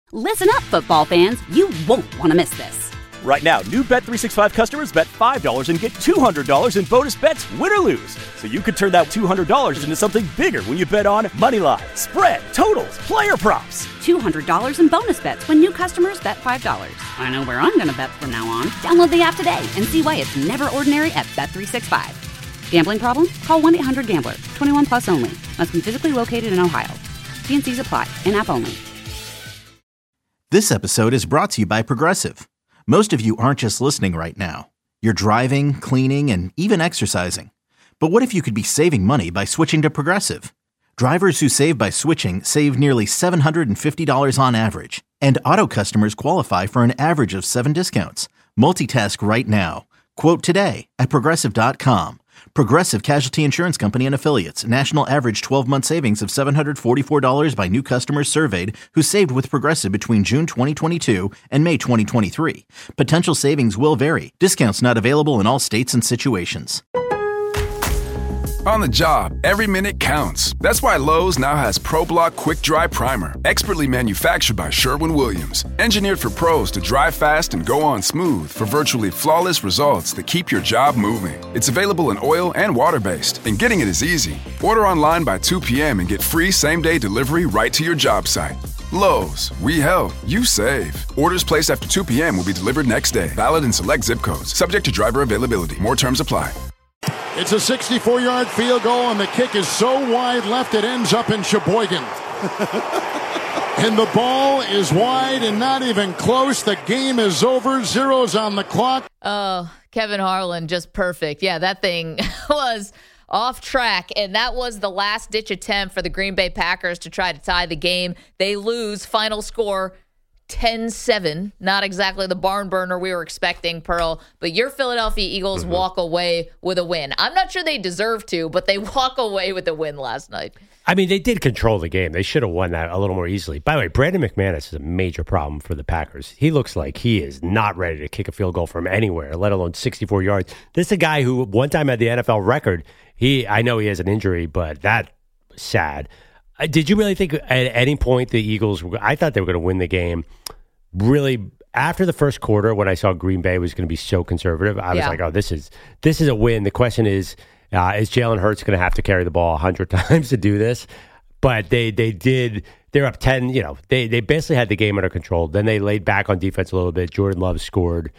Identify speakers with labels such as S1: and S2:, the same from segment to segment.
S1: Listen up, football fans. You won't want to miss this.
S2: Right now, new Bet365 customers bet $5 and get $200 in bonus bets, win or lose. So you could turn that $200 into something bigger when you bet on moneyline, spread, totals, player props.
S1: $200 in bonus bets when new customers bet $5. I know where I'm going to bet from now on. Download the app today and see why it's never ordinary at Bet365. Gambling problem? Call 1-800-GAMBLER. 21 plus only. Must be physically located in Ohio. T&Cs apply. In-app only.
S3: This episode is brought to you by Progressive. Most of you aren't just listening right now. You're driving, cleaning, and even exercising. But what if you could be saving money by switching to Progressive? Drivers who save by switching save nearly $750 on average. And auto customers qualify for an average of 7 discounts. Multitask right now. Quote today at Progressive.com. Progressive Casualty Insurance Company and Affiliates. National average 12-month savings of $744 by new customers surveyed who saved with Progressive between June 2022 and May 2023. Potential savings will vary. Discounts not available in all states and situations.
S4: On the job, every minute counts. That's why Lowe's now has ProBlock Quick Dry Primer, expertly manufactured by Sherwin-Williams. Engineered for pros to dry fast and go on smooth for virtually flawless results that keep your job moving. It's available in oil and water-based, and getting it is easy. Order online by 2 p.m. and get free same-day delivery right to your job site. Lowe's, we help, you save. Orders placed after 2 p.m. will be delivered next day. Valid in select zip codes. Subject to driver availability. More terms apply.
S5: It's a 64-yard field goal, and the kick is so wide left it ends up in Sheboygan. And the ball is wide and not even close. The game is over. Zeros on the clock.
S6: Oh, Kevin Harlan, just perfect. Yeah, that thing was off track, and that was the last-ditch attempt for the Green Bay Packers to try to tie the game. They lose. Final score 10-7, not exactly the barn burner we were expecting, Pearl, but your Philadelphia Eagles walk away with a win. I'm not sure they deserve to, but they walk away with a win last night.
S7: I mean, they did control the game. They should have won that a little more easily. By the way, Brandon McManus is a major problem for the Packers. He looks like he is not ready to kick a field goal from anywhere, let alone 64 yards. This is a guy who one time had the NFL record. I know he has an injury, but that's sad. Did you really think at any point the Eagles, I thought they were going to win the game, really, after the first quarter when I saw Green Bay was going to be so conservative, I was like, oh, this is a win. The question is Jalen Hurts going to have to carry the ball 100 times to do this? But they're up 10, they basically had the game under control. Then they laid back on defense a little bit. Jordan Love scored.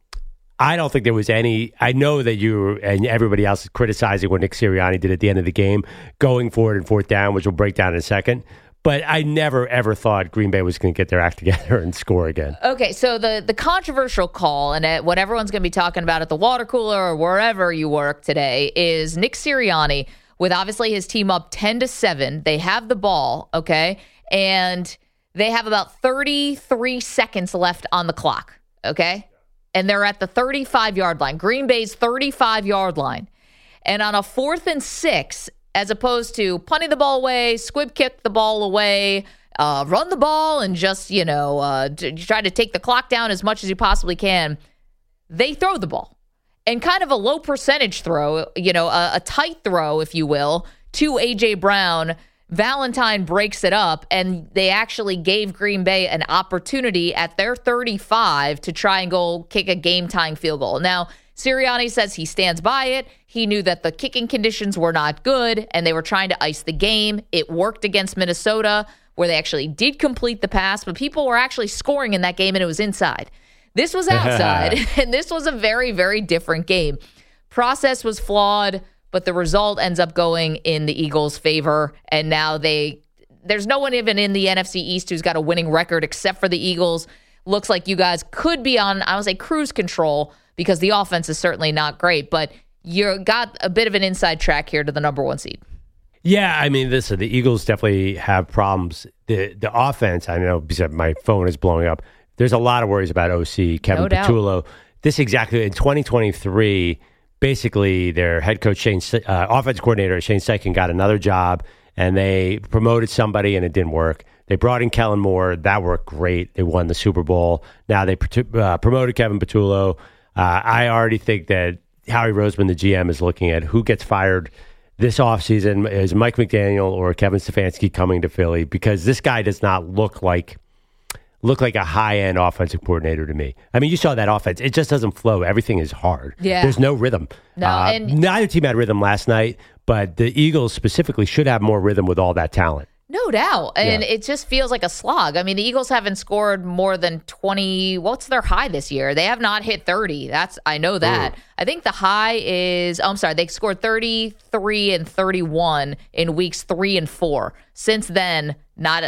S7: I don't think there was any. I know that you and everybody else is criticizing what Nick Sirianni did at the end of the game, going for it in fourth down, which we'll break down in a second. But I never, ever thought Green Bay was going to get their act together and score again.
S6: Okay, so the controversial call, and what everyone's going to be talking about at the water cooler or wherever you work today, is Nick Sirianni, with obviously his team up 10-7. They have the ball, okay? And they have about 33 seconds left on the clock, okay? And they're at the 35-yard line, Green Bay's 35-yard line. And on a 4th and 6, as opposed to punting the ball away, squib kick the ball away, run the ball, and just, try to take the clock down as much as you possibly can, they throw the ball. And kind of a low percentage throw, a tight throw, if you will, to A.J. Brown. Valentine breaks it up, and they actually gave Green Bay an opportunity at their 35 to try and go kick a game-tying field goal. Now, Sirianni says he stands by it. He knew that the kicking conditions were not good, and they were trying to ice the game. It worked against Minnesota, where they actually did complete the pass, but people were actually scoring in that game, and it was inside. This was outside, and this was a very, very different game. Process was flawed, but the result ends up going in the Eagles' favor, and now there's no one even in the NFC East who's got a winning record except for the Eagles. Looks like you guys could be on, I would say, cruise control, because the offense is certainly not great, but you got a bit of an inside track here to the number 1 seed.
S7: Yeah, I mean, listen, the Eagles definitely have problems. The offense, I know, because my phone is blowing up, there's a lot of worries about OC, Kevin Patullo. This exactly, in 2023, basically their head coach, offense coordinator, Shane Steichen, got another job, and they promoted somebody, and it didn't work. They brought in Kellen Moore. That worked great. They won the Super Bowl. Now they promoted Kevin Patullo. I already think that Howie Roseman, the GM, is looking at who gets fired this offseason. Is Mike McDaniel or Kevin Stefanski coming to Philly? Because this guy does not look like look like a high-end offensive coordinator to me. I mean, you saw that offense. It just doesn't flow. Everything is hard.
S6: Yeah.
S7: There's no rhythm.
S6: No, and
S7: neither team had rhythm last night, but the Eagles specifically should have more rhythm with all that talent.
S6: no doubt. And it just feels like a slog. I mean, the Eagles haven't scored more than 20. What's their high this year? They have not hit 30. I know that. I think the high is, they scored 33 and 31 in weeks 3 and 4. Since then,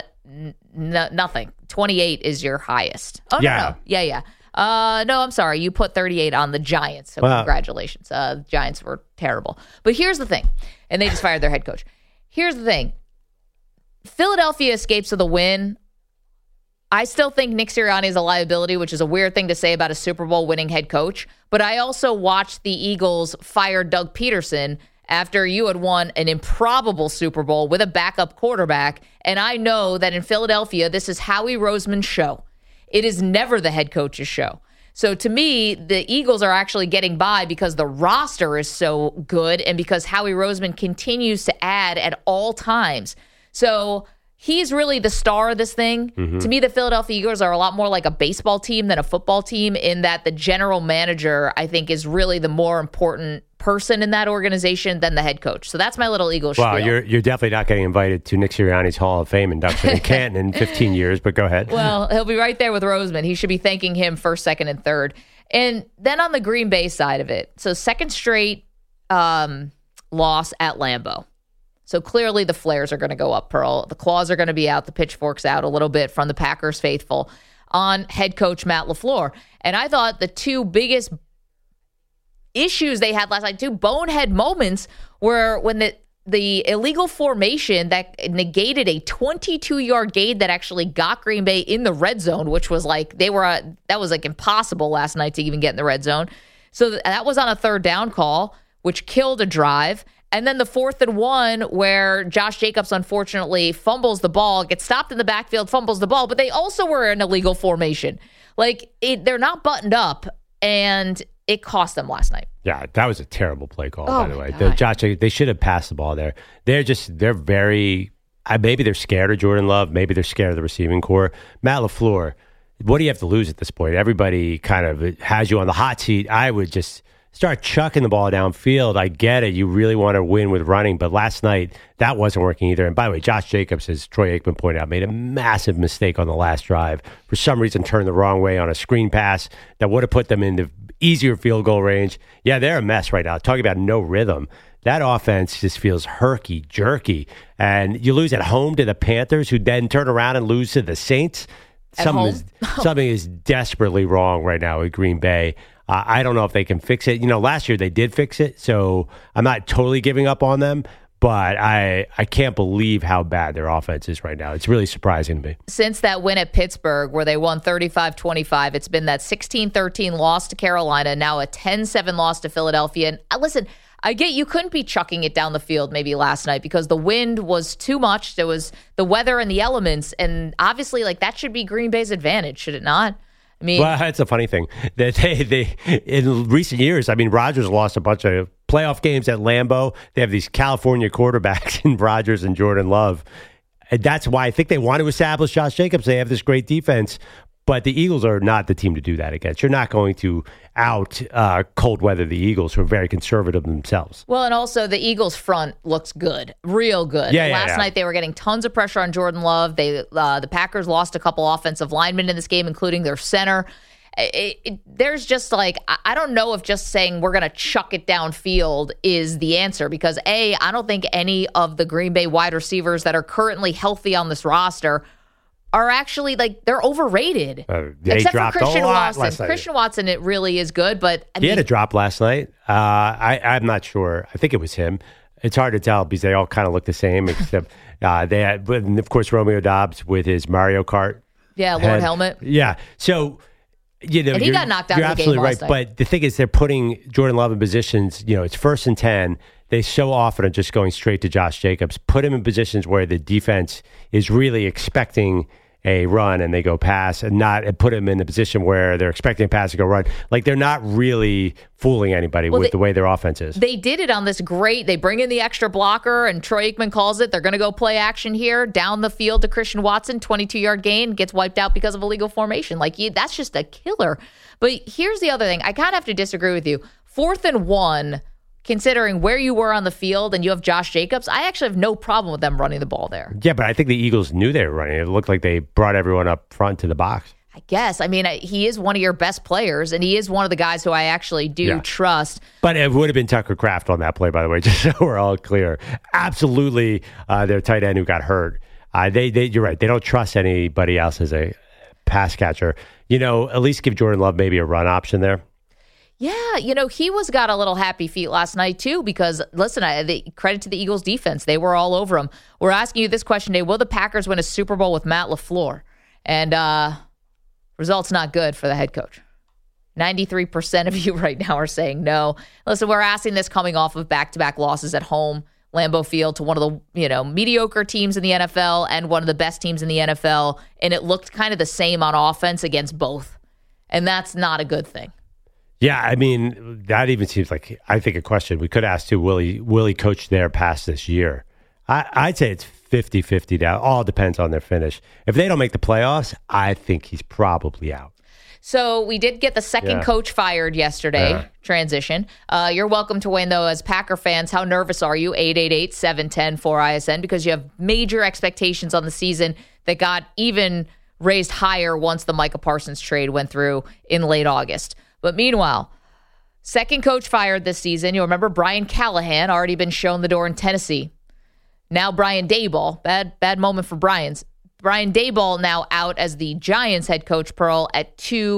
S6: nothing. 28 is your highest. Oh,
S7: yeah.
S6: No. Yeah. No, I'm sorry. You put 38 on the Giants. So congratulations. The Giants were terrible. But here's the thing. And they just fired their head coach. Here's the thing. Philadelphia escapes with a win. I still think Nick Sirianni is a liability, which is a weird thing to say about a Super Bowl winning head coach. But I also watched the Eagles fire Doug Peterson after you had won an improbable Super Bowl with a backup quarterback. And I know that in Philadelphia, this is Howie Roseman's show. It is never the head coach's show. So to me, the Eagles are actually getting by because the roster is so good and because Howie Roseman continues to add at all times. So he's really the star of this thing. Mm-hmm. To me, the Philadelphia Eagles are a lot more like a baseball team than a football team in that the general manager, I think, is really the more important person in that organization than the head coach. So that's my little Eagles
S7: Wow,
S6: spiel.
S7: you're definitely not getting invited to Nick Sirianni's Hall of Fame induction in Canton in 15 years, but go ahead.
S6: Well, he'll be right there with Roseman. He should be thanking him first, second, and third. And then on the Green Bay side of it, so second straight loss at Lambeau. So clearly the flares are going to go up, Pearl. The claws are going to be out, the pitchforks out a little bit from the Packers faithful on head coach Matt LaFleur. And I thought the two biggest issues they had last night, two bonehead moments, were when the illegal formation that negated a 22-yard gain that actually got Green Bay in the red zone, which was like that was like impossible last night to even get in the red zone. So that was on a third down call, which killed a drive. And then the 4th and 1 where Josh Jacobs unfortunately fumbles the ball, gets stopped in the backfield, fumbles the ball, but they also were in illegal formation. Like they're not buttoned up, and it cost them last night. Yeah,
S7: that was a terrible play call, by the way. Josh, they should have passed the ball there. They're very, maybe they're scared of Jordan Love. Maybe they're scared of the receiving core. Matt LaFleur, what do you have to lose at this point? Everybody kind of has you on the hot seat. I would just start chucking the ball downfield. I get it. You really want to win with running, but last night that wasn't working either. And by the way, Josh Jacobs, as Troy Aikman pointed out, made a massive mistake on the last drive. For some reason, turned the wrong way on a screen pass that would have put them into easier field goal range. Yeah, they're a mess right now. Talking about no rhythm. That offense just feels herky-jerky. And you lose at home to the Panthers, who then turn around and lose to the Saints. Something is desperately wrong right now with Green Bay. I don't know if they can fix it. Last year they did fix it, so I'm not totally giving up on them, but I can't believe how bad their offense is right now. It's really surprising to me.
S6: Since that win at Pittsburgh, where they won 35-25, it's been that 16-13 loss to Carolina, now a 10-7 loss to Philadelphia. And listen, I get you couldn't be chucking it down the field maybe last night because the wind was too much. There was the weather and the elements, and obviously that should be Green Bay's advantage, should it not? I mean,
S7: well, that's a funny thing that they in recent years. I mean, Rodgers lost a bunch of playoff games at Lambeau. They have these California quarterbacks in Rodgers and Jordan Love. And that's why I think they want to establish Josh Jacobs. They have this great defense, but the Eagles are not the team to do that against. You're not going to out cold weather the Eagles, who are very conservative themselves.
S6: Well, and also the Eagles front looks good, real good. Last night they were getting tons of pressure on Jordan Love. The Packers lost a couple offensive linemen in this game, including their center. There's just I don't know if just saying we're going to chuck it downfield is the answer, because I don't think any of the Green Bay wide receivers that are currently healthy on this roster are actually they're overrated. Except for Christian Watson. Christian Watson, it really is good, but
S7: he had a drop last night. I'm not sure. I think it was him. It's hard to tell because they all kind of look the same, except they had, of course, Romeo Doubs with his Mario Kart.
S6: Yeah, Lord Helmet.
S7: Yeah, so
S6: and he got knocked out
S7: of the game last night. But the thing is, they're putting Jordan Love in positions. It's 1st and 10. They so often are just going straight to Josh Jacobs. Put him in positions where the defense is really expecting a run and they go pass and put them in the position where they're expecting a pass to go run. Like they're not really fooling anybody with the way their offense is.
S6: They did it on this they bring in the extra blocker, and Troy Aikman calls it. They're going to go play action here down the field to Christian Watson, 22-yard gain, gets wiped out because of illegal formation. Like that's just a killer. But here's the other thing. I kind of have to disagree with you. 4th and 1, considering where you were on the field and you have Josh Jacobs, I actually have no problem with them running the ball there.
S7: Yeah, but I think the Eagles knew they were running. It looked like they brought everyone up front to the box.
S6: I guess. I mean, he is one of your best players, and he is one of the guys who I actually do trust.
S7: But it would have been Tucker Kraft on that play, by the way, just so we're all clear. Absolutely, their tight end who got hurt. You're right. They don't trust anybody else as a pass catcher. At least give Jordan Love maybe a run option there.
S6: Yeah, he got a little happy feet last night, too, because, listen, credit to the Eagles defense. They were all over him. We're asking you this question today. Will the Packers win a Super Bowl with Matt LaFleur? And results not good for the head coach. 93% of you right now are saying no. Listen, we're asking this coming off of back-to-back losses at home, Lambeau Field, to one of the mediocre teams in the NFL and one of the best teams in the NFL, and it looked kind of the same on offense against both. And that's not a good thing.
S7: Yeah, I mean, that even seems like, I think, a question. We could ask, too, will he coach there past this year? I'd say it's 50-50 now. All depends on their finish. If they don't make the playoffs, I think he's probably out.
S6: So we did get the second coach fired yesterday, transition. You're welcome to win, though, as Packer fans. How nervous are you? 888-710-4ISN, because you have major expectations on the season that got even raised higher once the Micah Parsons trade went through in late August. But meanwhile, second coach fired this season. You'll remember Brian Callahan, already been shown the door in Tennessee. Now Brian Daboll, bad moment for Brian Daboll now out as the Giants head coach, Pearl, at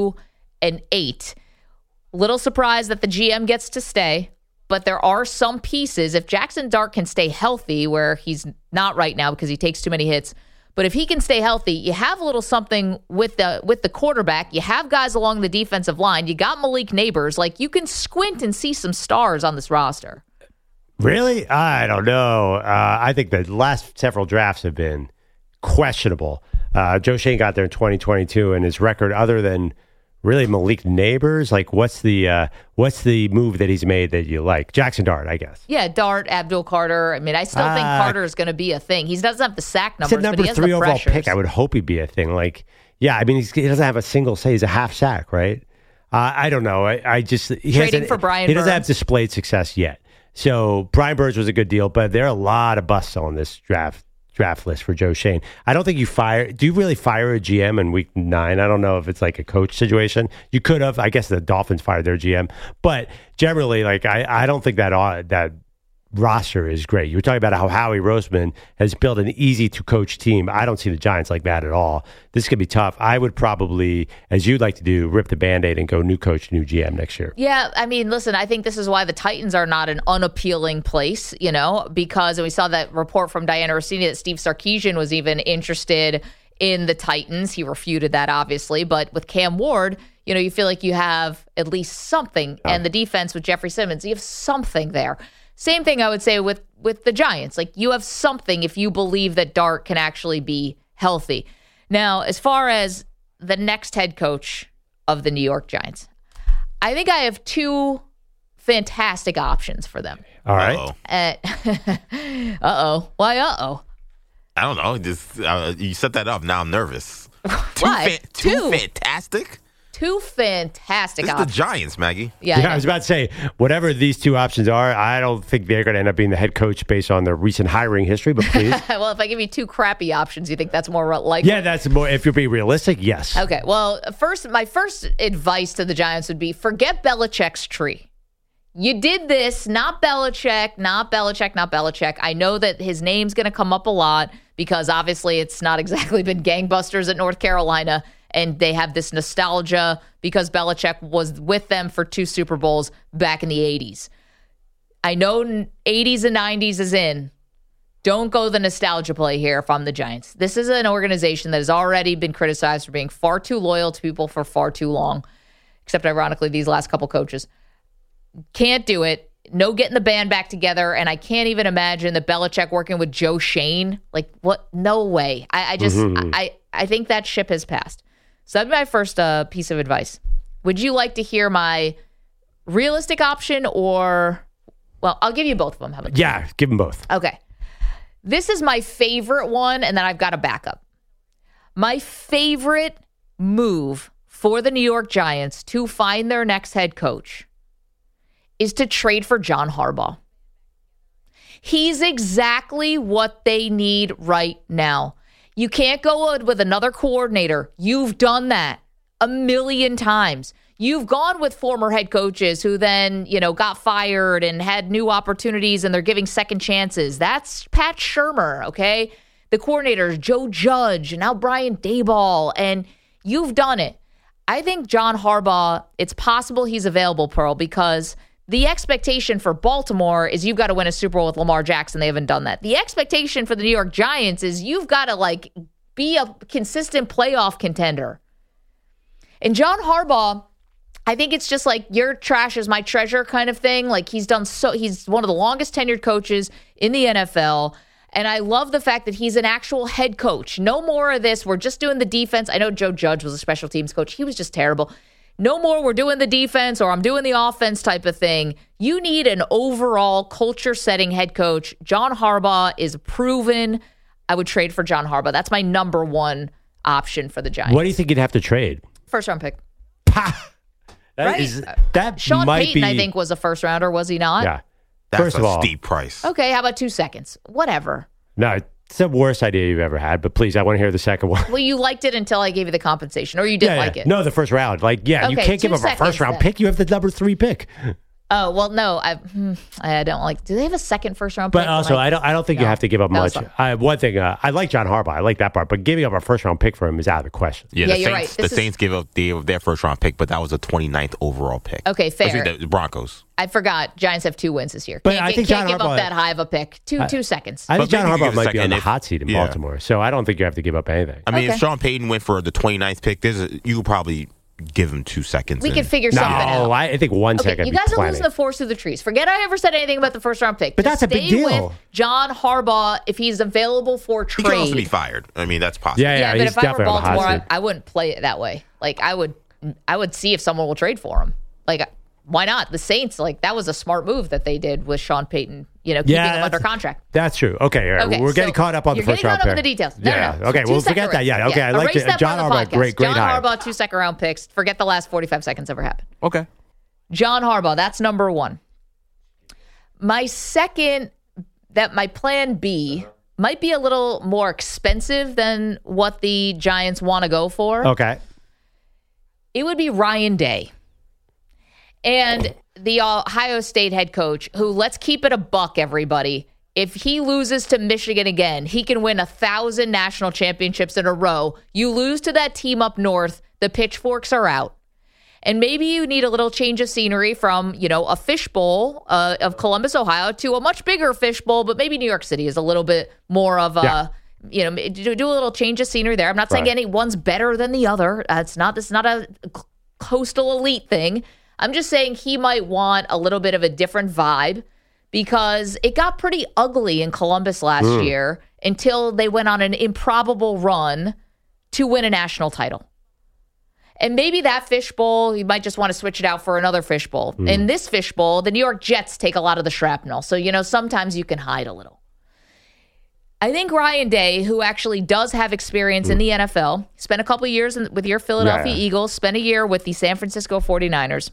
S6: 2-8. Little surprised that the GM gets to stay, but there are some pieces. If Jackson Dart can stay healthy, where he's not right now because he takes too many hits, but if he can stay healthy, you have a little something with the quarterback. You have guys along the defensive line. You got Malik Neighbors. Like, you can squint and see some stars on this roster.
S7: Really? I don't know. I think the last several drafts have been questionable. Joe Schoen got there in 2022, and his record, other than really Malik Neighbors, like what's the move that he's made that you like? Jackson Dart, I guess.
S6: Yeah, Dart, Abdul Carter. I mean, I still think Carter is going to be a thing. He doesn't have the sack numbers,
S7: but
S6: he has the pressures.
S7: Number 3 overall pick, I would hope he'd be a thing. Like, yeah, I mean, he doesn't have a single say. He's a half sack, right? I don't know. I just
S6: trading for Brian Burns.
S7: He doesn't have displayed success yet. So Brian Burns was a good deal, but there are a lot of busts on this draft list for Joe Schoen. I don't think do you really fire a GM in week 9? I don't know if it's like a coach situation. You could have. I guess the Dolphins fired their GM, but generally, like I don't think that roster is great. You were talking about how Howie Roseman has built an easy to coach team. I don't see the Giants like that at all. This could be tough. I would probably, as you'd like to do, rip the Band-Aid and go new coach, new GM next year.
S6: Yeah, I mean, listen, I think this is why the Titans are not an unappealing place, because we saw that report from Diana Rossini that Steve Sarkisian was even interested in the Titans. He refuted that, obviously, but with Cam Ward, you feel like you have at least something, and the defense with Jeffrey Simmons, you have something there. Same thing I would say with the Giants. Like, you have something if you believe that Dart can actually be healthy. Now, as far as the next head coach of the New York Giants, I think I have 2 fantastic options for them.
S7: All right.
S6: Uh-oh. Why uh-oh?
S8: I don't know. Just you set that up. Now I'm nervous.
S6: Why?
S8: Two fantastic?
S6: 2 fantastic
S8: options.
S6: options.
S8: It's the Giants, Maggie.
S7: Yeah, I was about to say, whatever these 2 options are, I don't think they're going to end up being the head coach based on their recent hiring history, but please.
S6: Well, if I give you 2 crappy options, you think that's more likely?
S7: Yeah, that's more, if you're being realistic, yes.
S6: Okay, well, my first advice to the Giants would be forget Belichick's tree. You did this, not Belichick. I know that his name's going to come up a lot because obviously it's not exactly been gangbusters at North Carolina. And they have this nostalgia because Belichick was with them for 2 Super Bowls back in the 80s. I know 80s and 90s is in. Don't go the nostalgia play here if I'm the Giants. This is an organization that has already been criticized for being far too loyal to people for far too long, except ironically these last couple coaches. Can't do it. no getting the band back together, and I can't even imagine that Belichick working with Joe Shane. Like, what? No way. I think that ship has passed. So that'd be my first piece of advice. Would you like to hear my realistic option or, well, I'll give you both of them. How about
S7: Yeah, give them both.
S6: Okay. This is my favorite one, and then I've got a backup. My favorite move for the New York Giants to find their next head coach is to trade for John Harbaugh. He's exactly what they need right now. You can't go with another coordinator. You've done that a million times. You've gone with former head coaches who then, got fired and had new opportunities and they're giving second chances. That's Pat Shurmur, okay? The coordinators, Joe Judge, and now Brian Daboll, and you've done it. I think John Harbaugh, it's possible he's available, Pearl, because the expectation for Baltimore is you've got to win a Super Bowl with Lamar Jackson. They haven't done that. The expectation for the New York Giants is you've got to be a consistent playoff contender. And John Harbaugh, I think it's just like your trash is my treasure kind of thing. Like he's one of the longest tenured coaches in the NFL. And I love the fact that he's an actual head coach. No more of this. We're just doing the defense. I know Joe Judge was a special teams coach. He was just terrible. No more we're doing the defense or I'm doing the offense type of thing. You need an overall culture-setting head coach. John Harbaugh is proven. I would trade for John Harbaugh. That's my number one option for the Giants.
S7: What do you think you'd have to trade?
S6: First-round pick.
S7: That
S6: Sean
S7: might
S6: Payton,
S7: be,
S6: I think, was a first-rounder, was he not?
S7: Yeah.
S8: That's
S7: First
S8: a
S7: of all,
S8: steep price.
S6: Okay, how about 2 seconds? Whatever.
S7: No, it's the worst idea you've ever had, but please, I want to hear the second one.
S6: Well, you liked it until I gave you the compensation, or you didn't like it.
S7: No, the first round. You
S6: Okay,
S7: can't give
S6: 2
S7: up a first round
S6: seconds
S7: pick. You have the number 3 pick.
S6: Oh, well, no, I don't like. Do they have a second first-round pick?
S7: But also, I don't think you have to give up much. One thing, I like John Harbaugh. I like that part, but giving up a first round pick for him is out of the question.
S8: Yeah,
S6: Yeah,
S8: the
S6: you're
S8: Saints,
S6: right.
S8: the Saints gave up their first round pick, but that was a 29th overall pick.
S6: Okay, fair.
S8: The Broncos.
S6: I forgot. Giants have 2 wins this year.
S7: But I think
S6: can't
S7: John
S6: give
S7: Harbaugh-
S6: up that high of a pick. Two seconds.
S7: I think
S8: But
S7: John
S8: maybe you
S7: Harbaugh
S8: give a
S7: might be on
S8: second
S7: the
S8: if-
S7: hot seat in
S8: yeah.
S7: Baltimore, so I don't think you have to give up anything.
S8: I mean,
S6: Okay.
S8: if Sean Payton went for the 29th pick, you could probably give him 2 seconds.
S6: We
S8: and-
S6: can figure something out.
S7: No, I think 1
S6: Okay,
S7: second.
S6: you
S7: would be
S6: guys are
S7: plenty.
S6: losing the forest through the trees. Forget I ever said anything about the first round pick.
S7: But
S6: Just
S7: that's a big
S6: stay
S7: deal.
S6: with John Harbaugh if he's available for
S8: He could also be
S6: trade.
S8: fired. I mean, that's possible.
S7: Yeah,
S6: but
S7: he's
S6: if I were
S7: definitely on the hot
S6: Baltimore,
S7: seat.
S6: I wouldn't play it that way. I would see if someone will trade for him. Why not? The Saints, that was a smart move that they did with Sean Payton, keeping him under contract.
S7: That's true. Okay, all right.
S6: Okay,
S7: we're getting
S6: so
S7: caught up on the
S6: you're
S7: first
S6: getting
S7: round
S6: caught up
S7: pick.
S6: in the details.
S7: Yeah.
S6: No.
S7: Okay, well, forget that. Yeah. Okay, I like
S6: Erase
S7: it.
S6: that
S7: John
S6: part of the
S7: Harbaugh,
S6: podcast.
S7: great
S6: John
S7: hire.
S6: Harbaugh, 2 second-round picks. Forget the last 45 seconds ever happened.
S8: Okay.
S6: John Harbaugh, that's number one. My second, my plan B might be a little more expensive than what the Giants want to go for.
S7: Okay.
S6: It would be Ryan Day. And the Ohio State head coach, who, let's keep it a buck, everybody. If he loses to Michigan again, he can win 1,000 national championships in a row. You lose to that team up north, the pitchforks are out. And maybe you need a little change of scenery from, a fishbowl of Columbus, Ohio, to a much bigger fishbowl, but maybe New York City is a little bit more of a, do a little change of scenery there. I'm not saying any one's better than the other. This is not a coastal elite thing. I'm just saying he might want a little bit of a different vibe because it got pretty ugly in Columbus last year until they went on an improbable run to win a national title. And maybe that fishbowl, you might just want to switch it out for another fishbowl. In this fishbowl, the New York Jets take a lot of the shrapnel. So, sometimes you can hide a little. I think Ryan Day, who actually does have experience in the NFL, spent a couple of years with your Philadelphia Eagles, spent a year with the San Francisco 49ers,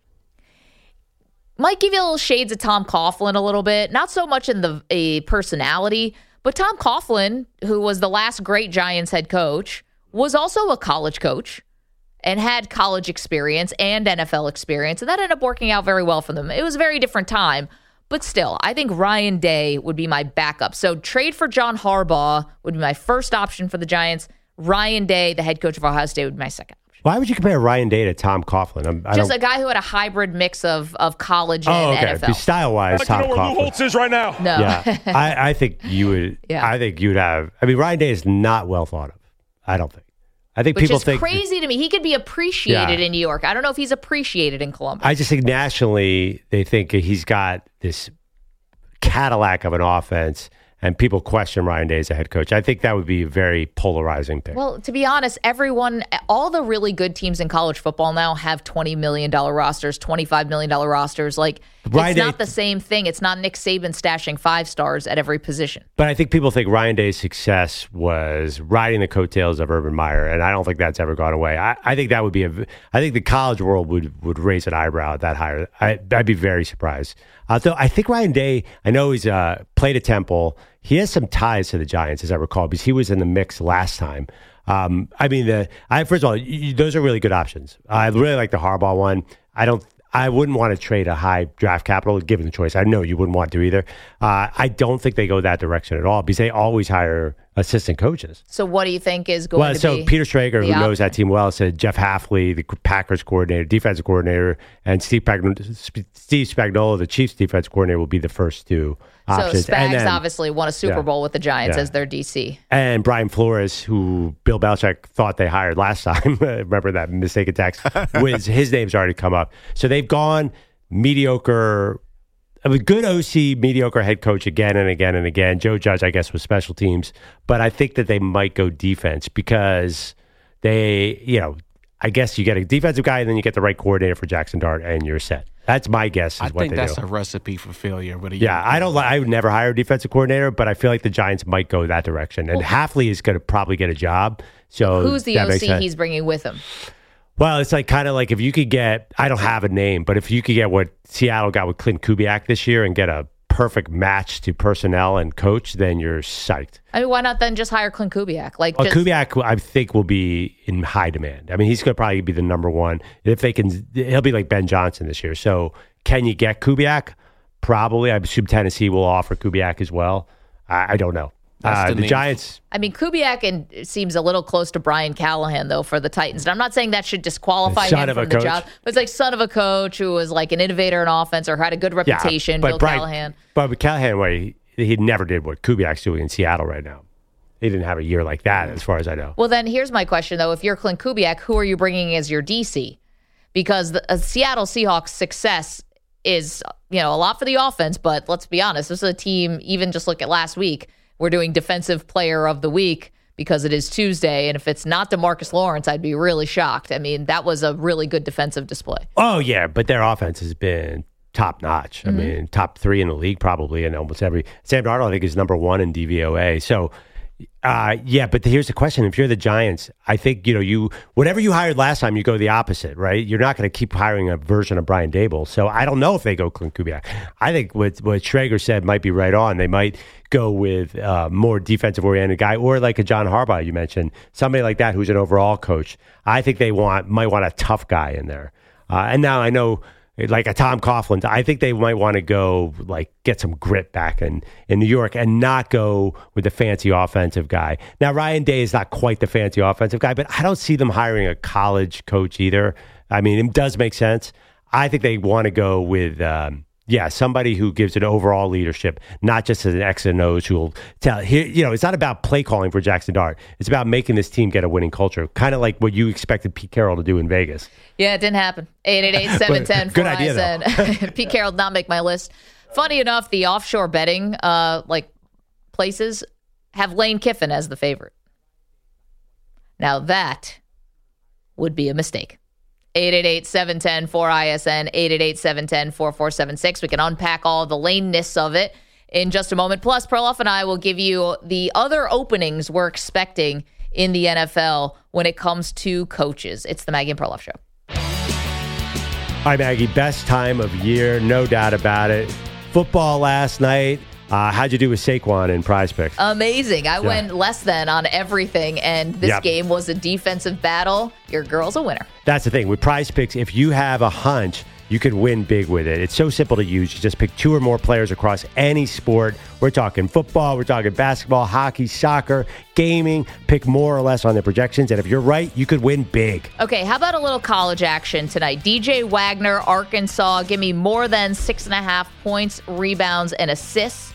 S6: might give you a little shades of Tom Coughlin a little bit. Not so much in the personality, but Tom Coughlin, who was the last great Giants head coach, was also a college coach and had college experience and NFL experience, and that ended up working out very well for them. It was a very different time, but still, I think Ryan Day would be my backup. So trade for John Harbaugh would be my first option for the Giants. Ryan Day, the head coach of Ohio State, would be my second option.
S7: Why would you compare Ryan Day to Tom Coughlin?
S6: Just a guy who had a hybrid mix of college and NFL.
S7: Style-wise, Tom Coughlin.
S9: Lou Holtz is right now.
S6: No.
S7: Yeah, I think you would.
S6: Yeah.
S7: I think you'd have. I mean, Ryan Day is not well thought of. I don't think. I think
S6: which
S7: people
S6: is
S7: think
S6: crazy to me. He could be appreciated in New York. I don't know if he's appreciated in Columbus.
S7: I just think nationally they think he's got this Cadillac of an offense, and people question Ryan Day as a head coach. I think that would be a very polarizing thing.
S6: Well, to be honest, all the really good teams in college football now have $20 million rosters, $25 million rosters. Like, it's not the same thing. It's not Nick Saban stashing 5 stars at every position.
S7: But I think people think Ryan Day's success was riding the coattails of Urban Meyer, and I don't think that's ever gone away. I think that would be I think the college world would raise an eyebrow at that hire. I'd be very surprised. Though I think Ryan Day, I know he's played at Temple. He has some ties to the Giants, as I recall, because he was in the mix last time. First of all, those are really good options. I really like the Harbaugh one. I wouldn't want to trade a high draft capital given the choice. I know you wouldn't want to either. I don't think they go that direction at all because they always hire assistant coaches.
S6: So what do you think is going to be?
S7: So Peter Schrager, who knows that team well, said Jeff Hafley, the Packers coordinator, defensive coordinator, and Steve Spagnuolo, the Chiefs defensive coordinator, will be the first two options.
S6: So Spags obviously won a Super Bowl with the Giants as their DC.
S7: And Brian Flores, who Bill Belichick thought they hired last time, remember that mistaken text, his name's already come up. So they've gone mediocre, good OC, mediocre head coach again and again and again. Joe Judge, I guess, was special teams. But I think that they might go defense because they, I guess you get a defensive guy and then you get the right coordinator for Jackson Dart and you're set. That's my guess. I think
S9: that's a recipe for failure. But
S7: I would never hire a defensive coordinator, but I feel like the Giants might go that direction. And Hafley is going to probably get a job. So
S6: who's the OC he's bringing with him?
S7: Well, it's kind of like if you could get, I don't have a name, but if you could get what Seattle got with Clint Kubiak this year and get a perfect match to personnel and coach, then you're psyched.
S6: I mean, why not then just hire Clint Kubiak?
S7: Kubiak, I think, will be in high demand. I mean, he's going to probably be the number one. If they can, he'll be like Ben Johnson this year. So can you get Kubiak? Probably. I assume Tennessee will offer Kubiak as well. I don't know. The Giants.
S6: I mean, Kubiak seems a little close to Brian Callahan, though, for the Titans. And I'm not saying that should disqualify him from the job. But it's like son of a coach who was like an innovator in offense or had a good reputation, Bill Callahan.
S7: But with Callahan, he never did what Kubiak's doing in Seattle right now. He didn't have a year like that, as far as I know.
S6: Well, then here's my question, though. If you're Clint Kubiak, who are you bringing as your DC? Because the Seattle Seahawks' success is, a lot for the offense. But let's be honest, this is a team, even just look at last week, we're doing Defensive Player of the Week because it is Tuesday. And if it's not DeMarcus Lawrence, I'd be really shocked. I mean, that was a really good defensive display.
S7: Oh, yeah. But their offense has been top notch. I mean, top 3 in the league probably in almost every. Sam Darnold, I think, is number 1 in DVOA. So, but here's the question. If you're the Giants, I think, whatever you hired last time, you go the opposite, right? You're not going to keep hiring a version of Brian Dable. So I don't know if they go Clint Kubiak. I think what Schrager said might be right on. They might go with more defensive-oriented guy or like a John Harbaugh you mentioned, somebody like that who's an overall coach. I think they might want a tough guy in there. And now I know like a Tom Coughlin, I think they might want to go get some grit back in New York and not go with the fancy offensive guy. Now, Ryan Day is not quite the fancy offensive guy, but I don't see them hiring a college coach either. I mean, it does make sense. I think they want to go with, somebody who gives an overall leadership, not just as an X and O's who will tell. It's not about play calling for Jackson Dart. It's about making this team get a winning culture, kind of like what you expected Pete Carroll to do in Vegas.
S6: Yeah, it didn't happen. 888-710-4ISN.
S7: Good idea, though.
S6: Pete Carroll did not make my list. Funny enough, the offshore betting places have Lane Kiffin as the favorite. Now that would be a mistake. 888-710-4ISN, 888-710-4476. We can unpack all the laneness of it in just a moment. Plus, Perloff and I will give you the other openings we're expecting in the NFL when it comes to coaches. It's the Maggie and Perloff Show.
S7: All right, Maggie, best time of year, no doubt about it. Football last night. How'd you do with Saquon in Prize Picks?
S6: Amazing. I went less than on everything, and this game was a defensive battle. Your girl's a winner.
S7: That's the thing. With Prize Picks, if you have a hunch, you could win big with it. It's so simple to use. You just pick 2 or more players across any sport. We're talking football, we're talking basketball, hockey, soccer, gaming. Pick more or less on the projections, and if you're right, you could win big.
S6: Okay, how about a little college action tonight? DJ Wagner, Arkansas. Give me more than 6.5 points, rebounds, and assists.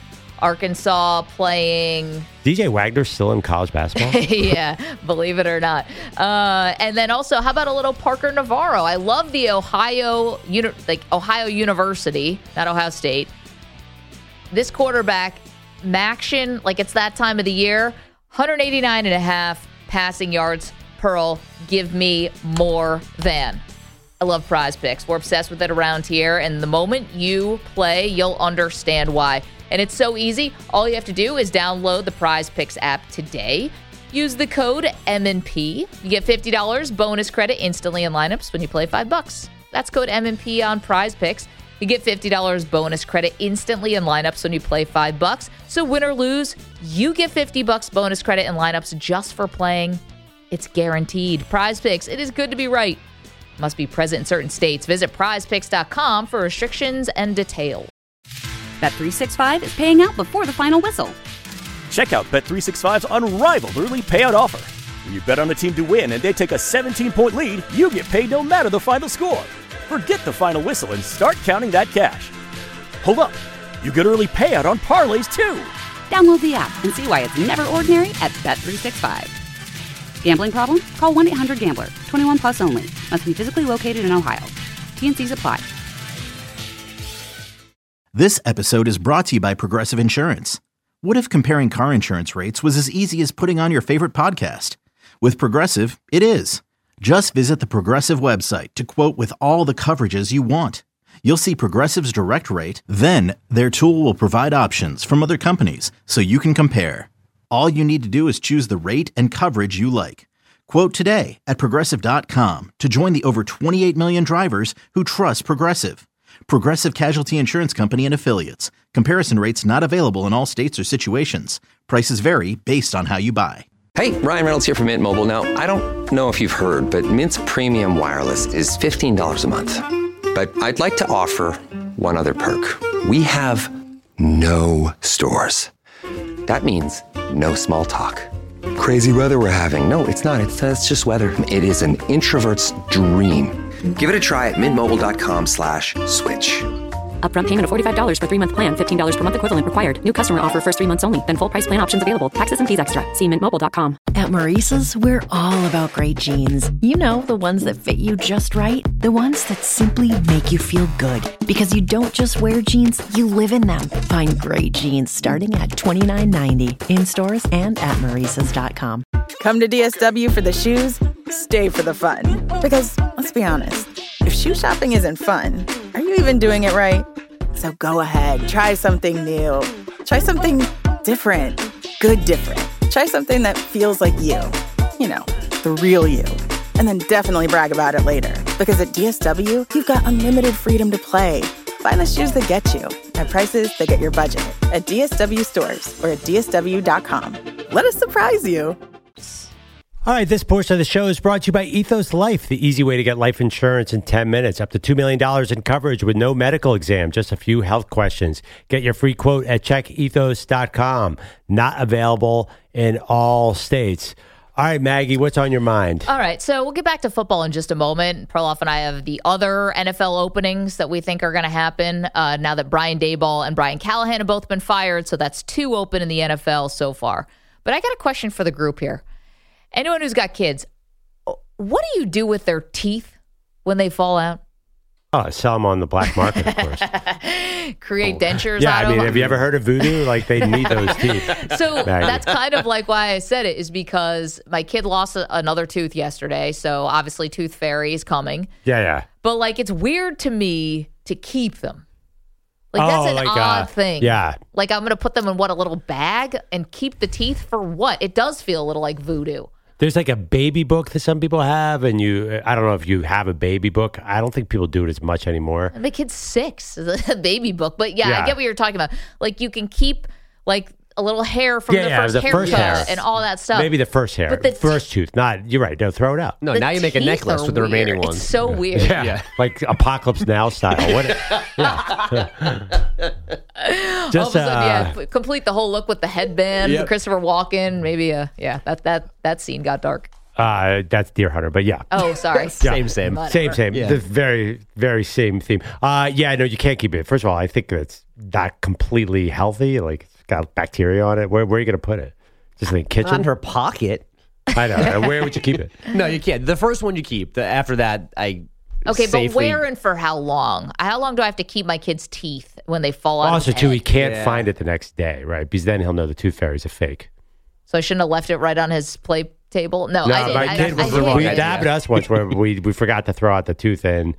S6: Arkansas playing.
S7: DJ Wagner's still in college basketball?
S6: Yeah, believe it or not. And then also, how about a little Parker Navarro? I love the Ohio University, not Ohio State. This quarterback, Maction, like it's that time of the year, 189.5 passing yards. Pearl, give me more than. I love Prize Picks. We're obsessed with it around here, and the moment you play, you'll understand why. And it's so easy. All you have to do is download the Prize Picks app today. Use the code MNP. You get $50 bonus credit instantly in lineups when you play $5. That's code MNP on Prize Picks. You get $50 bonus credit instantly in lineups when you play $5. So win or lose, you get $50 bonus credit in lineups just for playing. It's guaranteed. Prize Picks, it is good to be right. Must be present in certain states. Visit prizepicks.com for restrictions and details.
S1: Bet365 is paying out before the final whistle.
S2: Check out Bet365's unrivaled early payout offer. When you bet on a team to win and they take a 17-point lead, you get paid no matter the final score. Forget the final whistle and start counting that cash. Hold up. You get early payout on parlays, too.
S1: Download the app and see why it's never ordinary at Bet365. Gambling problem? Call 1-800-GAMBLER. 21 plus only. Must be physically located in Ohio. T&Cs apply.
S3: This episode is brought to you by Progressive Insurance. What if comparing car insurance rates was as easy as putting on your favorite podcast? With Progressive, it is. Just visit the Progressive website to quote with all the coverages you want. You'll see Progressive's direct rate, then their tool will provide options from other companies so you can compare. All you need to do is choose the rate and coverage you like. Quote today at Progressive.com to join the over 28 million drivers who trust Progressive. Progressive Casualty Insurance Company and Affiliates. Comparison rates not available in all states or situations. Prices vary based on how you buy.
S10: Hey, Ryan Reynolds here from Mint Mobile. Now, I don't know if you've heard, but Mint's premium wireless is $15 a month. But I'd like to offer one other perk. We have no stores. That means no small talk. Crazy weather we're having. No, it's not. It's just weather. It is an introvert's dream. Give it a try at mintmobile.com/switch.
S11: Upfront payment of $45 for 3-month plan. $15 per month equivalent required. New customer offer first 3 months only. Then full price plan options available. Taxes and fees extra. See mintmobile.com.
S12: At Maurice's, we're all about great jeans. You know, the ones that fit you just right. The ones that simply make you feel good. Because you don't just wear jeans, you live in them. Find great jeans starting at $29.90 in stores and at Maurice's.com.
S13: Come to DSW for the shoes, stay for the fun. Because, let's be honest, if shoe shopping isn't fun, are you even doing it right? So go ahead, try something new. Try something different. Good different. Try something that feels like you. You know, the real you. And then definitely brag about it later. Because at DSW, you've got unlimited freedom to play. Find the shoes that get you at prices that get your budget. At DSW stores or at DSW.com. Let us surprise you.
S7: All right, this portion of the show is brought to you by Ethos Life, the easy way to get life insurance in 10 minutes. Up to $2 million in coverage with no medical exam, just a few health questions. Get your free quote at checkethos.com. Not available in all states. All right, Maggie, what's on your mind?
S6: All right, so we'll get back to football in just a moment. Perloff and I have the other NFL openings that we think are going to happen now that Brian Daboll and Brian Callahan have both been fired. So that's 2 open in the NFL so far. But I got a question for the group here. Anyone who's got kids, what do you do with their teeth when they fall out?
S7: Oh, sell them on the black market, of course.
S6: Create dentures
S7: yeah,
S6: out
S7: I mean,
S6: of them.
S7: have you ever heard of voodoo? Like, they need those teeth.
S6: So
S7: Maggie.
S6: that's kind of like why I said it, is because my kid lost another tooth yesterday. So obviously Tooth Fairy is coming.
S7: Yeah.
S6: But like, it's weird to me to keep them. Like, that's an odd thing.
S7: Yeah.
S6: Like, I'm going to put them in a little bag and keep the teeth for what? It does feel a little like voodoo.
S7: There's like a baby book that some people have, and I don't know if you have a baby book. I don't think people do it as much anymore.
S6: My kid's 6, a baby book. But yeah, I get what you're talking about. Like, you can keep like a little hair from the first haircut and all that stuff.
S7: Maybe the first hair,
S6: but the
S7: first tooth. You're right. Don't throw it out.
S9: No, now you make a necklace with the remaining
S6: ones.
S9: ones.
S6: It's so weird.
S7: Yeah. Like Apocalypse Now style. Just
S6: complete the whole look with the headband.
S7: Yep.
S6: Christopher Walken. Maybe that scene got dark.
S7: That's Deer Hunter, but yeah.
S6: Oh, sorry.
S7: Same.
S6: Yeah.
S7: The very, very same theme. No, you can't keep it. First of all, I think it's not completely healthy. Like, got bacteria on it. Where are you going to put it? Just in the kitchen?
S9: In her pocket.
S7: I know. And where would you keep it?
S9: No, you can't. The first one you keep. After that,
S6: Okay, but where and for how long? How long do I have to keep my kid's teeth when they fall out?
S7: Also,
S6: of his
S7: too,
S6: head?
S7: he can't find it the next day, right? Because then he'll know the tooth fairy's a fake.
S6: So I shouldn't have left it right on his play table? No, I did.
S7: My kid was the wrong. That happened to us once where we forgot to throw out the tooth, and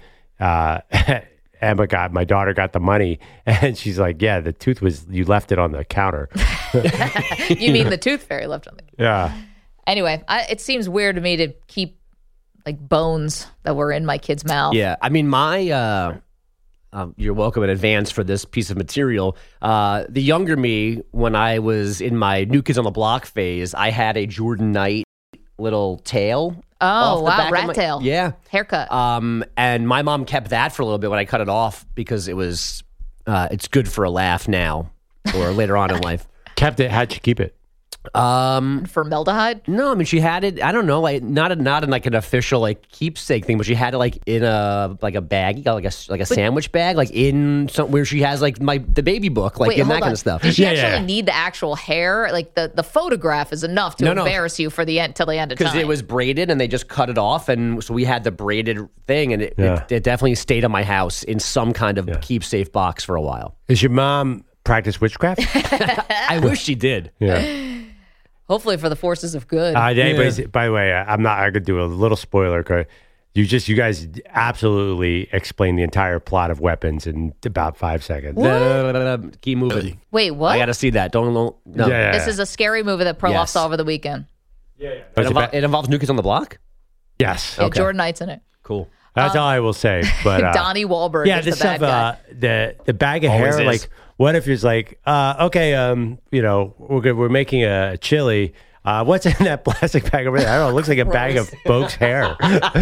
S7: my daughter got the money, and she's like, yeah, the tooth you left it on the counter.
S6: You mean the tooth fairy left on the counter?
S7: Yeah.
S6: Anyway, it seems weird to me to keep like bones that were in my kid's mouth.
S9: Yeah, I mean, you're welcome in advance for this piece of material. The younger me, when I was in my New Kids on the Block phase, I had a Jordan Knight little tail.
S6: Oh, wow, rat tail.
S9: Yeah.
S6: Haircut.
S9: And my mom kept that for a little bit when I cut it off because it's good for a laugh now or later on in life.
S7: Kept it. How'd you keep it?
S6: Formaldehyde?
S9: No, I mean she had it. I don't know, like not in like an official like keepsake thing, but she had it like in a bag. You got like a sandwich bag, like in where she has like the baby book, like in that kind of stuff.
S6: Did she actually need the actual hair? Like the photograph is enough to embarrass you for the end till the end of time.
S9: Because it was braided and they just cut it off, and so we had the braided thing, and it definitely stayed at my house in some kind of keep-safe box for a while.
S7: Is your mom practice witchcraft?
S9: I wish she did.
S7: Yeah.
S6: Hopefully for the forces of good.
S7: By the way, I'm going to do a little spoiler. You guys absolutely explained the entire plot of Weapons in about 5 seconds.
S9: Keep moving.
S6: Wait, what?
S9: I got to see that. Don't. No.
S7: Yeah.
S6: This is a scary movie that Perloff saw over the weekend.
S7: Yeah.
S9: It involves New Kids on the Block?
S7: Yes.
S6: Yeah, Jordan Knight's in it.
S9: Cool.
S7: That's all I will say. But
S6: Donnie Wahlberg is the bad guy.
S7: The bag of hair, like, what if it's like, we're making a chili. What's in that plastic bag over there? I don't know. It looks like a bag of Boke's hair.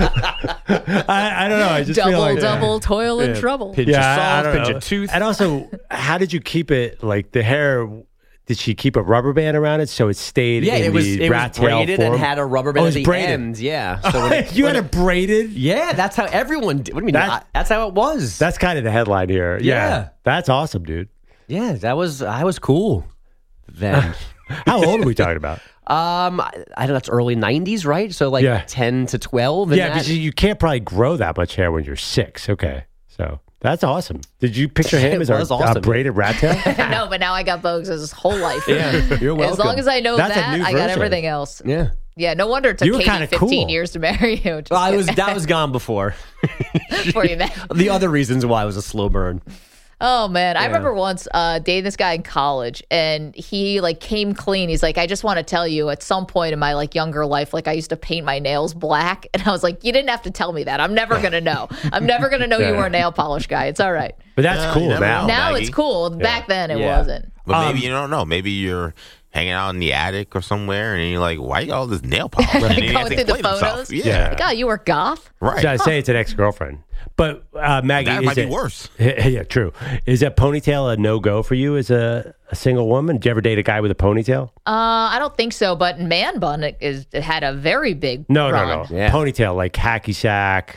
S7: I don't know. I just feel like
S6: double toil and trouble.
S9: Pinch of salt, pinch of tooth.
S7: And also, how did you keep it? Like the hair, did she keep a rubber band around it so it stayed in the rat tail
S9: braided
S7: form?
S9: And had a rubber band at the end. Yeah. So
S7: you had it braided?
S9: Yeah, that's how everyone did. What do you mean? That's how it was.
S7: That's kind of the headline here. Yeah. That's awesome, dude.
S9: Yeah, I was cool then.
S7: How old are we talking about?
S9: I don't know. That's early 90s, right? So like 10 to 12.
S7: Because you can't probably grow that much hair when you're 6. Okay, so that's awesome. Did you picture him as a braided rat tail?
S6: No, but now I got Bogues his whole life.
S9: Yeah, you're welcome.
S6: As long as I know
S7: that's
S6: that, I got everything else.
S9: Yeah.
S6: Yeah, no wonder it took Katie 15 years to marry you.
S9: Well, that was gone before.
S6: Before you met.
S9: The other reasons why it was a slow burn.
S6: Oh, man. I remember once dating this guy in college, and he, like, came clean. He's like, I just want to tell you, at some point in my, like, younger life, like, I used to paint my nails black. And I was like, you didn't have to tell me that. I'm never going to know. I'm never going to know you were a nail polish guy. It's all right.
S7: But that's cool now.
S6: Now it's cool. Back then, it wasn't.
S8: But maybe you don't know. Maybe you're hanging out in the attic or somewhere, and you're like, why you got all this nail polish? And
S6: going through the photos?
S8: Yeah.
S6: God, you were goth?
S8: Right.
S7: So I say it's an ex-girlfriend. But Maggie,
S8: that might be worse.
S7: Yeah, true. Is a ponytail a no-go for you as a single woman? Did you ever date a guy with a ponytail?
S6: I don't think so, but man bun it had a very big
S7: No.
S9: Yeah.
S7: Ponytail, like hacky sack,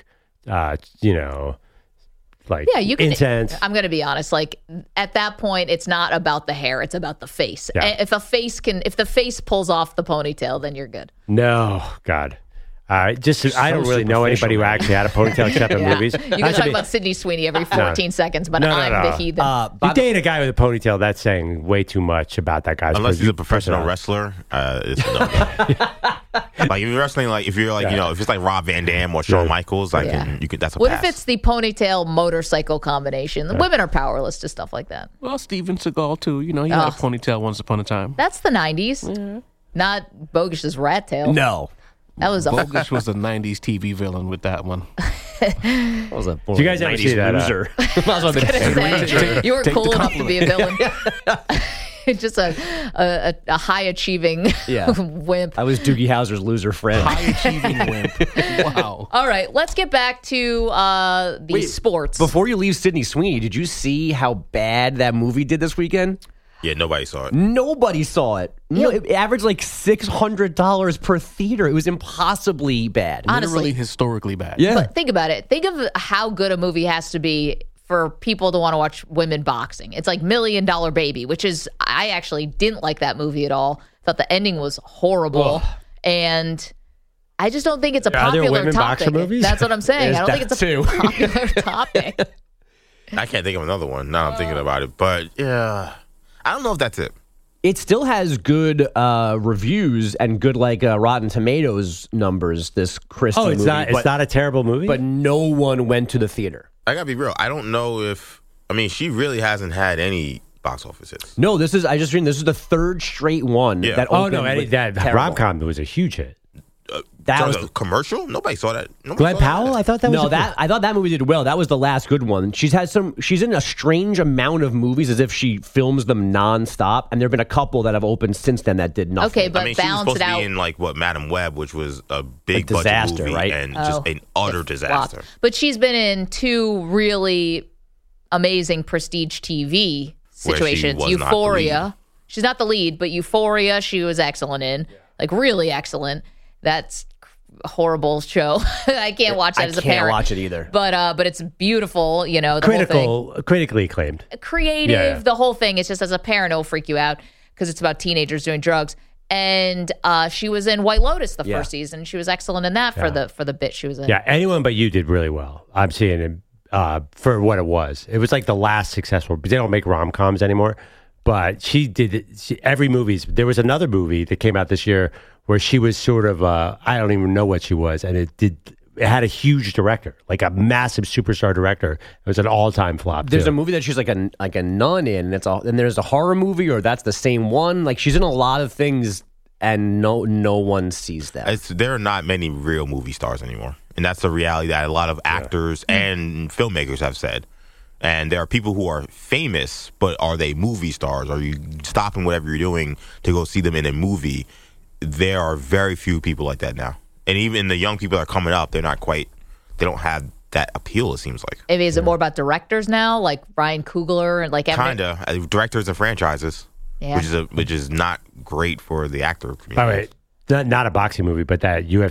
S7: like
S6: you can,
S7: incense.
S6: I'm going to be honest. Like at that point, it's not about the hair; it's about the face.
S7: Yeah.
S6: If the face pulls off the ponytail, then you're good.
S7: No, God. I don't really know anybody who actually had a ponytail except in movies.
S6: You can talk about Sydney Sweeney every 14 seconds, but I'm the heathen.
S7: You date a guy with a ponytail, that's saying way too much about that guy's
S8: unless he's a professional wrestler. It's no. Like if you're wrestling, like if you're like if it's like Rob Van Dam or Shawn Michaels, you could. That's a
S6: what
S8: pass.
S6: if it's the ponytail motorcycle combination? The women are powerless to stuff like that.
S14: Well, Steven Seagal too. He had a ponytail once upon a time.
S6: That's the 90s, not Bogus's rat tail.
S9: No.
S6: That was
S14: Bogus was a 90s TV villain with that one.
S9: That was a
S7: you guys ever see that?
S9: Loser.
S6: You were cool enough to be a villain. Just a high-achieving wimp.
S9: I was Doogie Howser's loser friend.
S14: High-achieving wimp. Wow.
S6: All right, let's get back to the sports.
S9: Before you leave Sydney Sweeney, did you see how bad that movie did this weekend?
S8: Yeah, nobody saw it.
S9: Nobody saw it. No, it averaged like $600 per theater. It was impossibly bad.
S6: Honestly,
S14: literally historically bad.
S9: Yeah.
S6: But think about it. Think of how good a movie has to be for people to want to watch women boxing. It's like $1 Million Baby, which is, I actually didn't like that movie at all. Thought the ending was horrible. And I just don't think it's a popular topic. That's what I'm saying. I don't think it's a popular topic.
S8: I can't think of another one. Now I'm thinking about it. But yeah, I don't know if that's it.
S9: It still has good reviews and good Rotten Tomatoes numbers. This Christie movie.
S7: It's not a terrible movie.
S9: But no one went to the theater.
S8: I gotta be real. I don't know if she really hasn't had any box office hits.
S9: No, this is the third straight one that opened.
S7: That rom-com was a huge hit.
S8: That was a commercial. Nobody saw that.
S7: Glenn Powell. I thought that was
S9: I thought that movie did well. That was the last good one. She's in a strange amount of movies, as if she films them nonstop. And there have been a couple that have opened since then that did nothing.
S6: Okay, but
S8: she was supposed
S6: balance it
S8: to be in Madam Web, which was a big
S9: disaster,
S8: budget movie,
S9: right?
S8: and just an utter disaster.
S6: But she's been in two really amazing prestige TV situations. Euphoria. She's not the lead, but Euphoria she was excellent in. Really excellent. That's a horrible show. I can't watch that as a parent. I can't
S9: watch it either.
S6: But it's beautiful, the whole thing.
S7: Critically acclaimed.
S6: Creative,
S7: Yeah.
S6: The whole thing. It's just as a parent, it'll freak you out because it's about teenagers doing drugs. And she was in White Lotus the first season. She was excellent in that for the bit she was in.
S7: Yeah, Anyone But You did really well. I'm seeing it for what it was. It was like the last successful. They don't make rom-coms anymore. But she did every movie. There was another movie that came out this year where she was sort of, I don't even know what she was. And it had a huge director, like a massive superstar director. It was an all-time flop.
S9: There's a movie that she's like a nun in. And there's a horror movie, or that's the same one. She's in a lot of things, and no one sees that.
S8: There are not many real movie stars anymore. And that's the reality that a lot of actors and filmmakers have said. And there are people who are famous, but are they movie stars? Are you stopping whatever you're doing to go see them in a movie? There are very few people like that now. And even the young people that are coming up, they don't have that appeal, it seems like.
S6: Maybe is it more about directors now, like Ryan Coogler and
S8: Kinda. Directors of franchises, which is not great for the actor community.
S7: By the way, not a boxing movie, but that the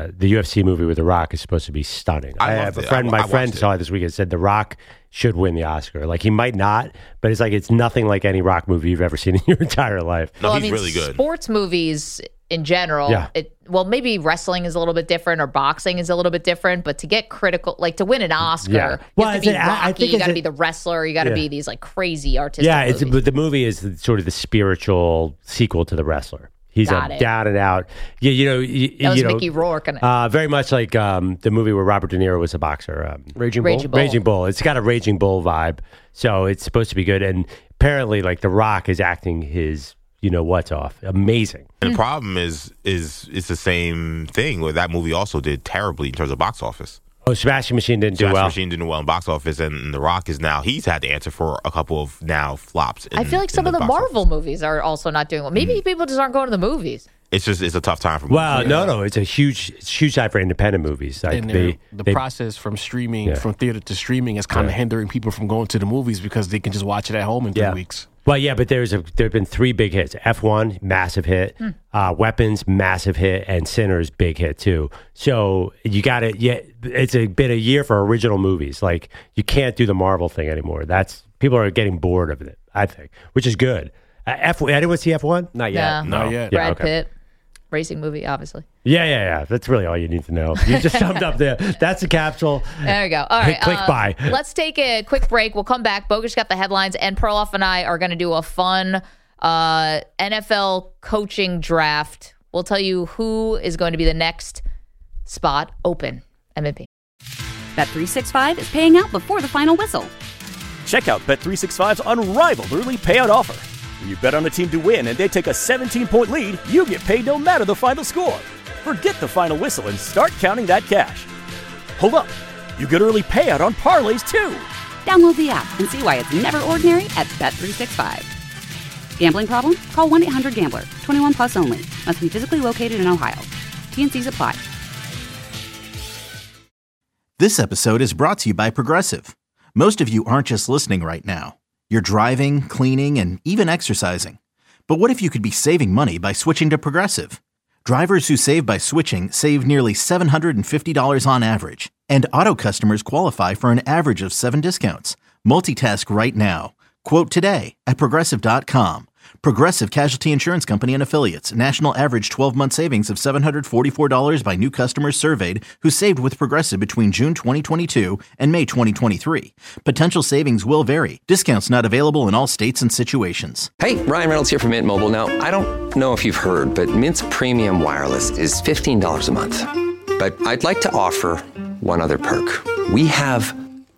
S7: UFC movie with The Rock is supposed to be stunning. I have a friend. My friend saw it this weekend. Said The Rock should win the Oscar. He might not, but it's nothing like any Rock movie you've ever seen in your entire life.
S8: No, he's really good.
S6: Sports movies in general, maybe wrestling is a little bit different, or boxing is a little bit different, but to get critical, to win an Oscar, you have to be Rocky, you got to be the wrestler, you got to be these crazy artistic movies.
S7: But the movie is sort of the spiritual sequel to The Wrestler. He's down and out. Yeah,
S6: that was Mickey Rourke.
S7: Very much like the movie where Robert De Niro was a boxer.
S9: Raging Bull.
S7: Raging Bull. It's got a Raging Bull vibe, so it's supposed to be good. And apparently, The Rock is acting his what's off. Amazing.
S8: And the problem is it's the same thing where that movie also did terribly in terms of box office.
S7: Oh, Smashing Machine didn't do well.
S8: Smashing Machine didn't do well in box office, and The Rock he's had to answer for a couple of flops.
S6: I feel like some of the Marvel movies are also not doing well. Maybe people just aren't going to the movies.
S8: It's a tough time for movies.
S7: Well, no, it's a huge time for independent movies.
S14: And the process from streaming, from theater to streaming, is kind of hindering people from going to the movies because they can just watch it at home in 3 weeks.
S7: Well, yeah, but there have been 3 big hits. F1, massive hit. Weapons, massive hit. And Sinners, big hit, too. So you got to, it's been a year for original movies. You can't do the Marvel thing anymore. People are getting bored of it, I think, which is good. Anyone see F1?
S9: Not yet.
S14: No. Not yet.
S6: Brad Pitt. Racing movie, obviously.
S7: Yeah. That's really all you need to know. You just summed up there. That's the capsule.
S6: There we go. All right.
S7: Click buy.
S6: Let's take a quick break. We'll come back. Bogus got the headlines, and Perloff and I are going to do a fun NFL coaching draft. We'll tell you who is going to be the next spot open. MVP.
S1: Bet365 is paying out before the final whistle.
S2: Check out Bet365's unrivaled early payout offer. When you bet on a team to win and they take a 17-point lead, you get paid no matter the final score. Forget the final whistle and start counting that cash. Hold up. You get early payout on parlays, too.
S1: Download the app and see why it's never ordinary at Bet365. Gambling problem? Call 1-800-GAMBLER. 21 plus only. Must be physically located in Ohio. T&Cs apply.
S3: This episode is brought to you by Progressive. Most of you aren't just listening right now. You're driving, cleaning, and even exercising. But what if you could be saving money by switching to Progressive? Drivers who save by switching save nearly $750 on average. And auto customers qualify for an average of 7 discounts, Multitask right now. Quote today at Progressive.com. Progressive Casualty Insurance Company and Affiliates. National average 12-month savings of $744 by new customers surveyed who saved with Progressive between June 2022 and May 2023. Potential savings will vary. Discounts not available in all states and situations.
S10: Hey, Ryan Reynolds here from Mint Mobile. Now, I don't know if you've heard, but Mint's premium wireless is $15 a month. But I'd like to offer one other perk. We have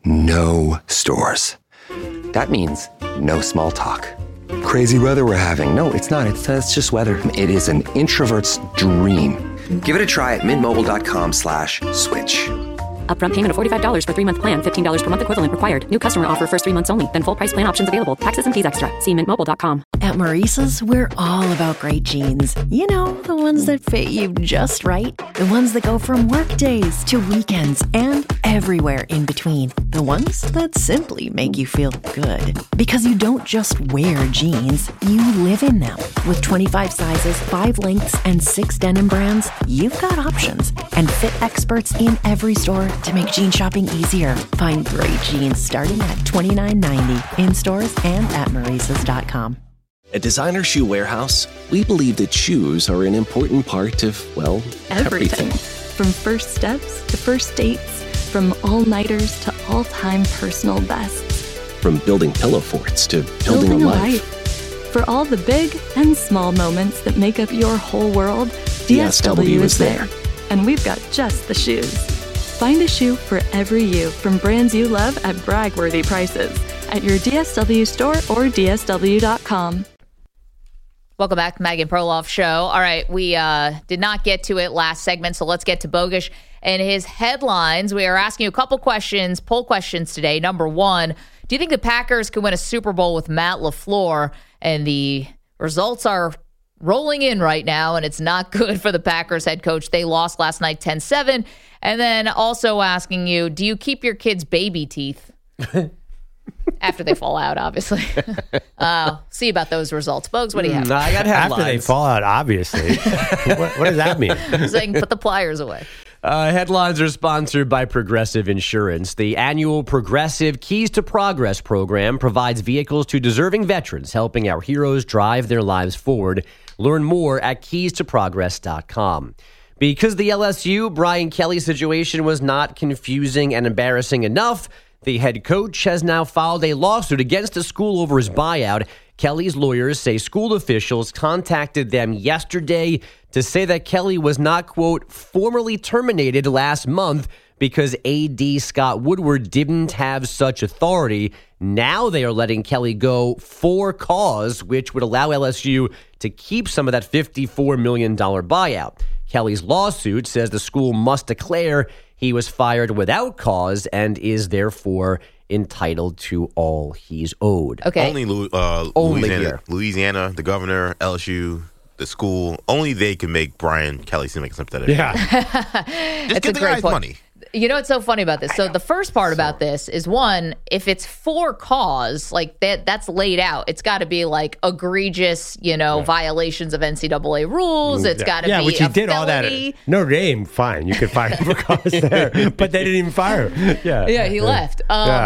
S10: no stores. That means no small talk. Crazy weather we're having. No, it's not. It's just weather. It is an introvert's dream. Give it a try at mintmobile.com/switch.
S11: Upfront payment of $45 for 3-month plan. $15 per month equivalent required. New customer offer first 3 months only. Then full price plan options available. Taxes and fees extra. See mintmobile.com.
S12: At Maurice's, we're all about great jeans. You know, the ones that fit you just right. The ones that go from work days to weekends and everywhere in between. The ones that simply make you feel good. Because you don't just wear jeans, you live in them. With 25 sizes, 5 lengths, and 6 denim brands, you've got options. And fit experts in every store to make jean shopping easier. Find great jeans starting at $29.90 in stores and at Maurices.com.
S15: At Designer Shoe Warehouse, we believe that shoes are an important part of, well, everything.
S16: From first steps to first dates, from all-nighters to all-time personal bests.
S15: From building pillow forts to building a life.
S16: For all the big and small moments that make up your whole world, DSW is there. And we've got just the shoes. Find a shoe for every you from brands you love at brag-worthy prices at your DSW store or DSW.com.
S6: Welcome back, Megan Perloff Show. All right, we did not get to it last segment, so let's get to Bogusch and his headlines. We are asking you a couple questions, poll questions today. Number one, do you think the Packers can win a Super Bowl with Matt LaFleur? And the results are rolling in right now, and it's not good for the Packers head coach. They lost last night 10-7. And then also asking you, do you keep your kids' baby teeth? After they fall out, obviously. See about those results. Bogues, what do you have?
S9: I got headlines.
S7: After they fall out, obviously. what does that mean?
S6: Saying put the pliers away.
S9: Headlines are sponsored by Progressive Insurance. The annual Progressive Keys to Progress program provides vehicles to deserving veterans, helping our heroes drive their lives forward. Learn more at keystoprogress.com. Because the LSU Brian Kelly situation was not confusing and embarrassing enough, the head coach has now filed a lawsuit against the school over his buyout. Kelly's lawyers say school officials contacted them yesterday to say that Kelly was not, quote, formally terminated last month because A.D. Scott Woodward didn't have such authority. Now they are letting Kelly go for cause, which would allow LSU to keep some of that $54 million buyout. Kelly's lawsuit says the school must declare he was fired without cause and is therefore entitled to all he's owed.
S6: Okay.
S8: Only Louisiana, the governor, LSU, the school, only they can make Brian Kelly seem like a sympathetic.
S7: Yeah.
S8: Just give the guys money.
S6: You know what's so funny about this? So the first part about this is, one, if it's for cause, like that's laid out. It's got to be like egregious, violations of NCAA rules. It's got to be
S7: which he did all that. Notre Dame, fine. You could fire him for cause there, but they didn't even fire him.
S6: Yeah, he left.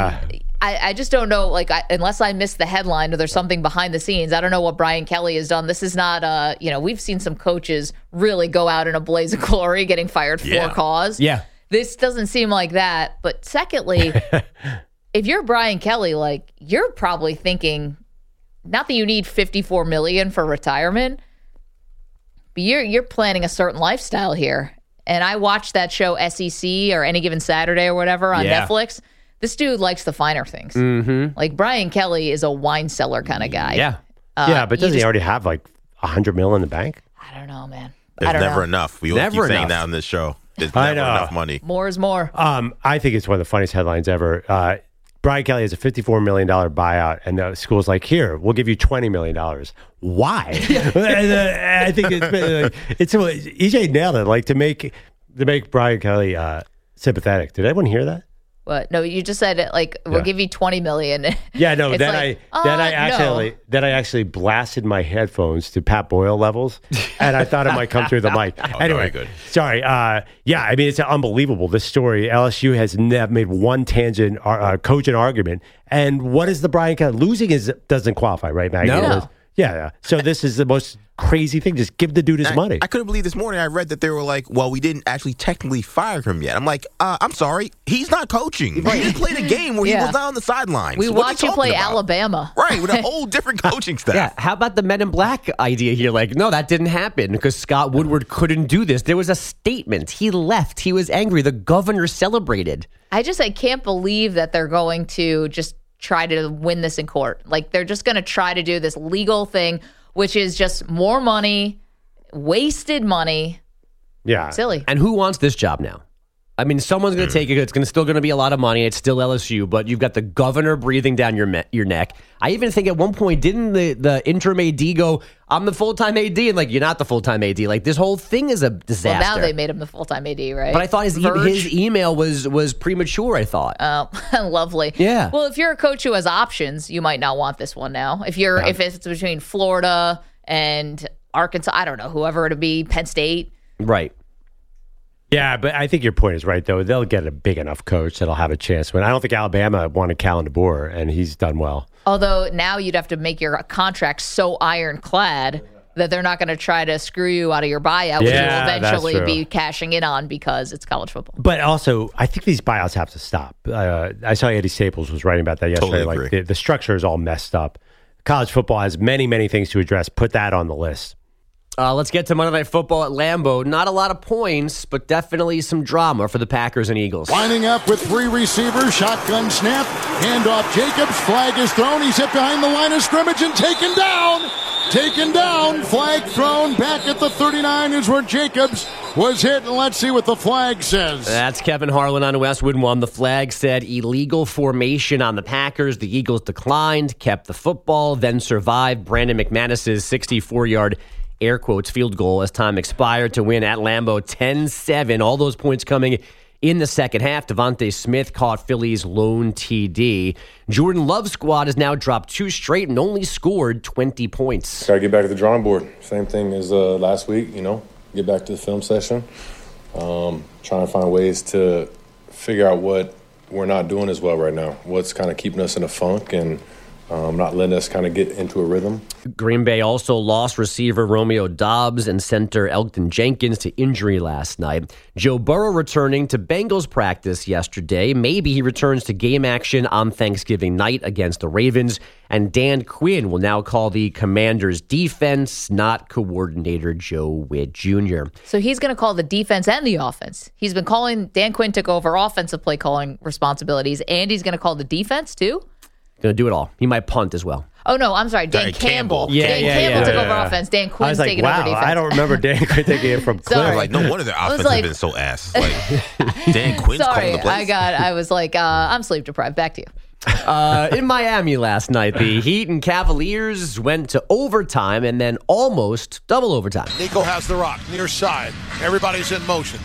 S6: I just don't know, unless I missed the headline or there's something behind the scenes. I don't know what Brian Kelly has done. This is not, we've seen some coaches really go out in a blaze of glory getting fired for cause.
S9: Yeah.
S6: This doesn't seem like that. But secondly, if you're Brian Kelly, you're probably thinking, not that you need $54 million for retirement, but you're planning a certain lifestyle here. And I watched that show SEC or Any Given Saturday or whatever on Netflix. This dude likes the finer things. Mm-hmm. Like Brian Kelly is a wine cellar kind of guy.
S7: Yeah. But doesn't he already have $100 million in the bank?
S6: I don't know, man.
S8: There's never enough. We always keep saying that on this show. There's never enough money.
S6: More is more.
S7: I think it's one of the funniest headlines ever. Brian Kelly has a $54 million buyout, and the school's like, here, we'll give you $20 million. Why? I think it's EJ nailed it. To make Brian Kelly sympathetic. Did anyone hear that?
S6: But no, you just said we'll give you $20 million.
S7: Yeah, no.
S6: It's
S7: Then I actually blasted my headphones to Pat Boyle levels, and I thought it might come through the mic. Anyway,
S8: good.
S7: Sorry. Yeah, I mean it's unbelievable. This story. LSU has never made one tangent, cogent argument. And what is the Brian Kelly losing? Doesn't qualify, right, Maggie?
S9: No.
S7: Yeah. So this is the most crazy thing. Just give the dude his money.
S8: I couldn't believe this morning I read that they were like, well, we didn't actually technically fire him yet. I'm like, I'm sorry. He's not coaching. He just played a game where he was not on the sidelines.
S6: We watch you play Alabama.
S8: Right, with a whole different coaching staff.
S9: Yeah, how about the Men in Black idea here? Like, no, that didn't happen because Scott Woodward couldn't do this. There was a statement. He left. He was angry. The governor celebrated.
S6: I can't believe that they're going to just try to win this in court. Like, they're just going to try to do this legal thing, which is just more money, wasted money.
S7: Yeah.
S6: Silly.
S9: And who wants this job now? I mean, someone's going to take it. It's still going to be a lot of money. It's still LSU, but you've got the governor breathing down your neck. I even think at one point, didn't the interim AD go, I'm the full-time AD? And you're not the full-time AD. This whole thing is a disaster.
S6: Well, now they made him the full-time AD, right?
S9: But I thought his email was premature, I thought.
S6: Oh, lovely.
S9: Yeah.
S6: Well, if you're a coach who has options, you might not want this one now. If it's between Florida and Arkansas, I don't know, whoever it'll be, Penn State.
S9: Right.
S7: Yeah, but I think your point is right, though. They'll get a big enough coach that'll have a chance. I don't think Alabama wanted Kalen DeBoer, and he's done well.
S6: Although now you'd have to make your contract so ironclad that they're not going to try to screw you out of your buyout, which you'll eventually be cashing in on because it's college football.
S7: But also, I think these buyouts have to stop. I saw Andy Staples was writing about that yesterday.
S8: Totally agree.
S7: The structure is all messed up. College football has many, many things to address. Put that on the list.
S9: Let's get to Monday Night Football at Lambeau. Not a lot of points, but definitely some drama for the Packers and Eagles.
S5: Lining up with three receivers, shotgun snap, handoff Jacobs, flag is thrown, he's hit behind the line of scrimmage and taken down. Taken down, flag thrown, back at the 39 is where Jacobs was hit, and let's see what the flag says.
S9: That's Kevin Harlan on Westwood One. The flag said illegal formation on the Packers. The Eagles declined, kept the football, then survived Brandon McManus's 64-yard air quotes field goal as time expired to win at Lambeau 10-7. All those points coming in the second half. Devontae Smith caught Philly's lone TD. Jordan Love's squad has now dropped 2 straight and only scored 20 points.
S17: Got to get back to the drawing board. Same thing as last week, get back to the film session. Trying to find ways to figure out what we're not doing as well right now. What's kind of keeping us in a funk and not letting us kind of get into a rhythm.
S9: Green Bay also lost receiver Romeo Doubs and center Elgton Jenkins to injury last night. Joe Burrow returning to Bengals practice yesterday. Maybe he returns to game action on Thanksgiving night against the Ravens. And Dan Quinn will now call the Commanders' defense, not coordinator Joe Witt Jr.
S6: So he's going to call the defense and the offense. He's been calling, Dan Quinn took over offensive play calling responsibilities, and he's going to call the defense too?
S9: Going to do it all. He might punt as well.
S6: Oh, no, I'm sorry. Dan Campbell.
S9: Dan
S6: Campbell took over offense. Dan Quinn's taking over defense.
S7: I don't remember Dan Quinn taking it from Cliff.
S8: No wonder their offense has been so ass. Dan Quinn's calling the plays.
S6: I was like, I'm sleep deprived. Back to you.
S9: In Miami last night, the Heat and Cavaliers went to overtime and then almost double overtime.
S18: Nico has the rock, near side. Everybody's in motion.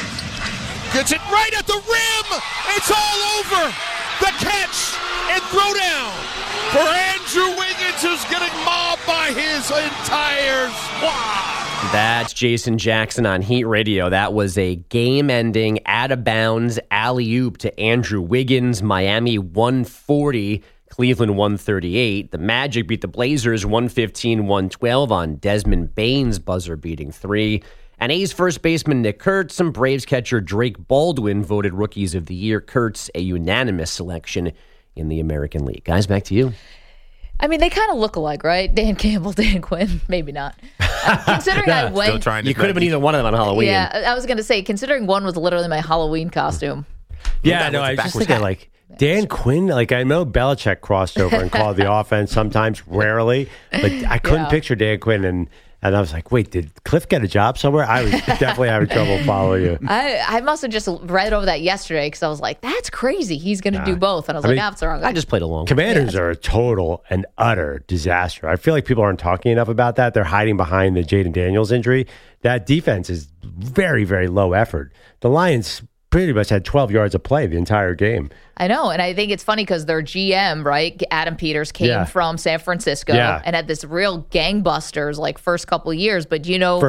S18: Gets it right at the rim. It's all over. The catch and throw down for Andrew Wiggins, who's getting mobbed by his entire squad.
S9: That's Jason Jackson on Heat Radio. That was a game-ending, out-of-bounds alley-oop to Andrew Wiggins. Miami 140, Cleveland 138. The Magic beat the Blazers 115-112 on Desmond Bane's buzzer-beating 3. And A's first baseman Nick Kurtz and Braves catcher Drake Baldwin voted Rookies of the Year. Kurtz, a unanimous selection in the American League. Guys, back to you.
S6: I mean, they kind of look alike, right? Dan Campbell, Dan Quinn. Maybe not. Considering I went...
S9: You could have been either one of them on Halloween.
S6: Yeah, I was going to say, considering one was literally my Halloween costume.
S7: Yeah, no, I was just thinking, Dan Quinn, I know Belichick crossed over and called the offense sometimes, rarely. But I couldn't picture Dan Quinn, and I was like, wait, did Cliff get a job somewhere? I was definitely having trouble following you.
S6: I must have just read over that yesterday because I was like, that's crazy. He's going to do both. And I was it's the wrong guy.
S9: I just played along.
S7: Commanders are a total and utter disaster. I feel like people aren't talking enough about that. They're hiding behind the Jaden Daniels injury. That defense is very, very low effort. The Lions pretty much had 12 yards of play the entire game.
S6: I know, and I think it's funny because their GM, right, Adam Peters, came from San Francisco and had this real gangbusters like first couple of years. But do you know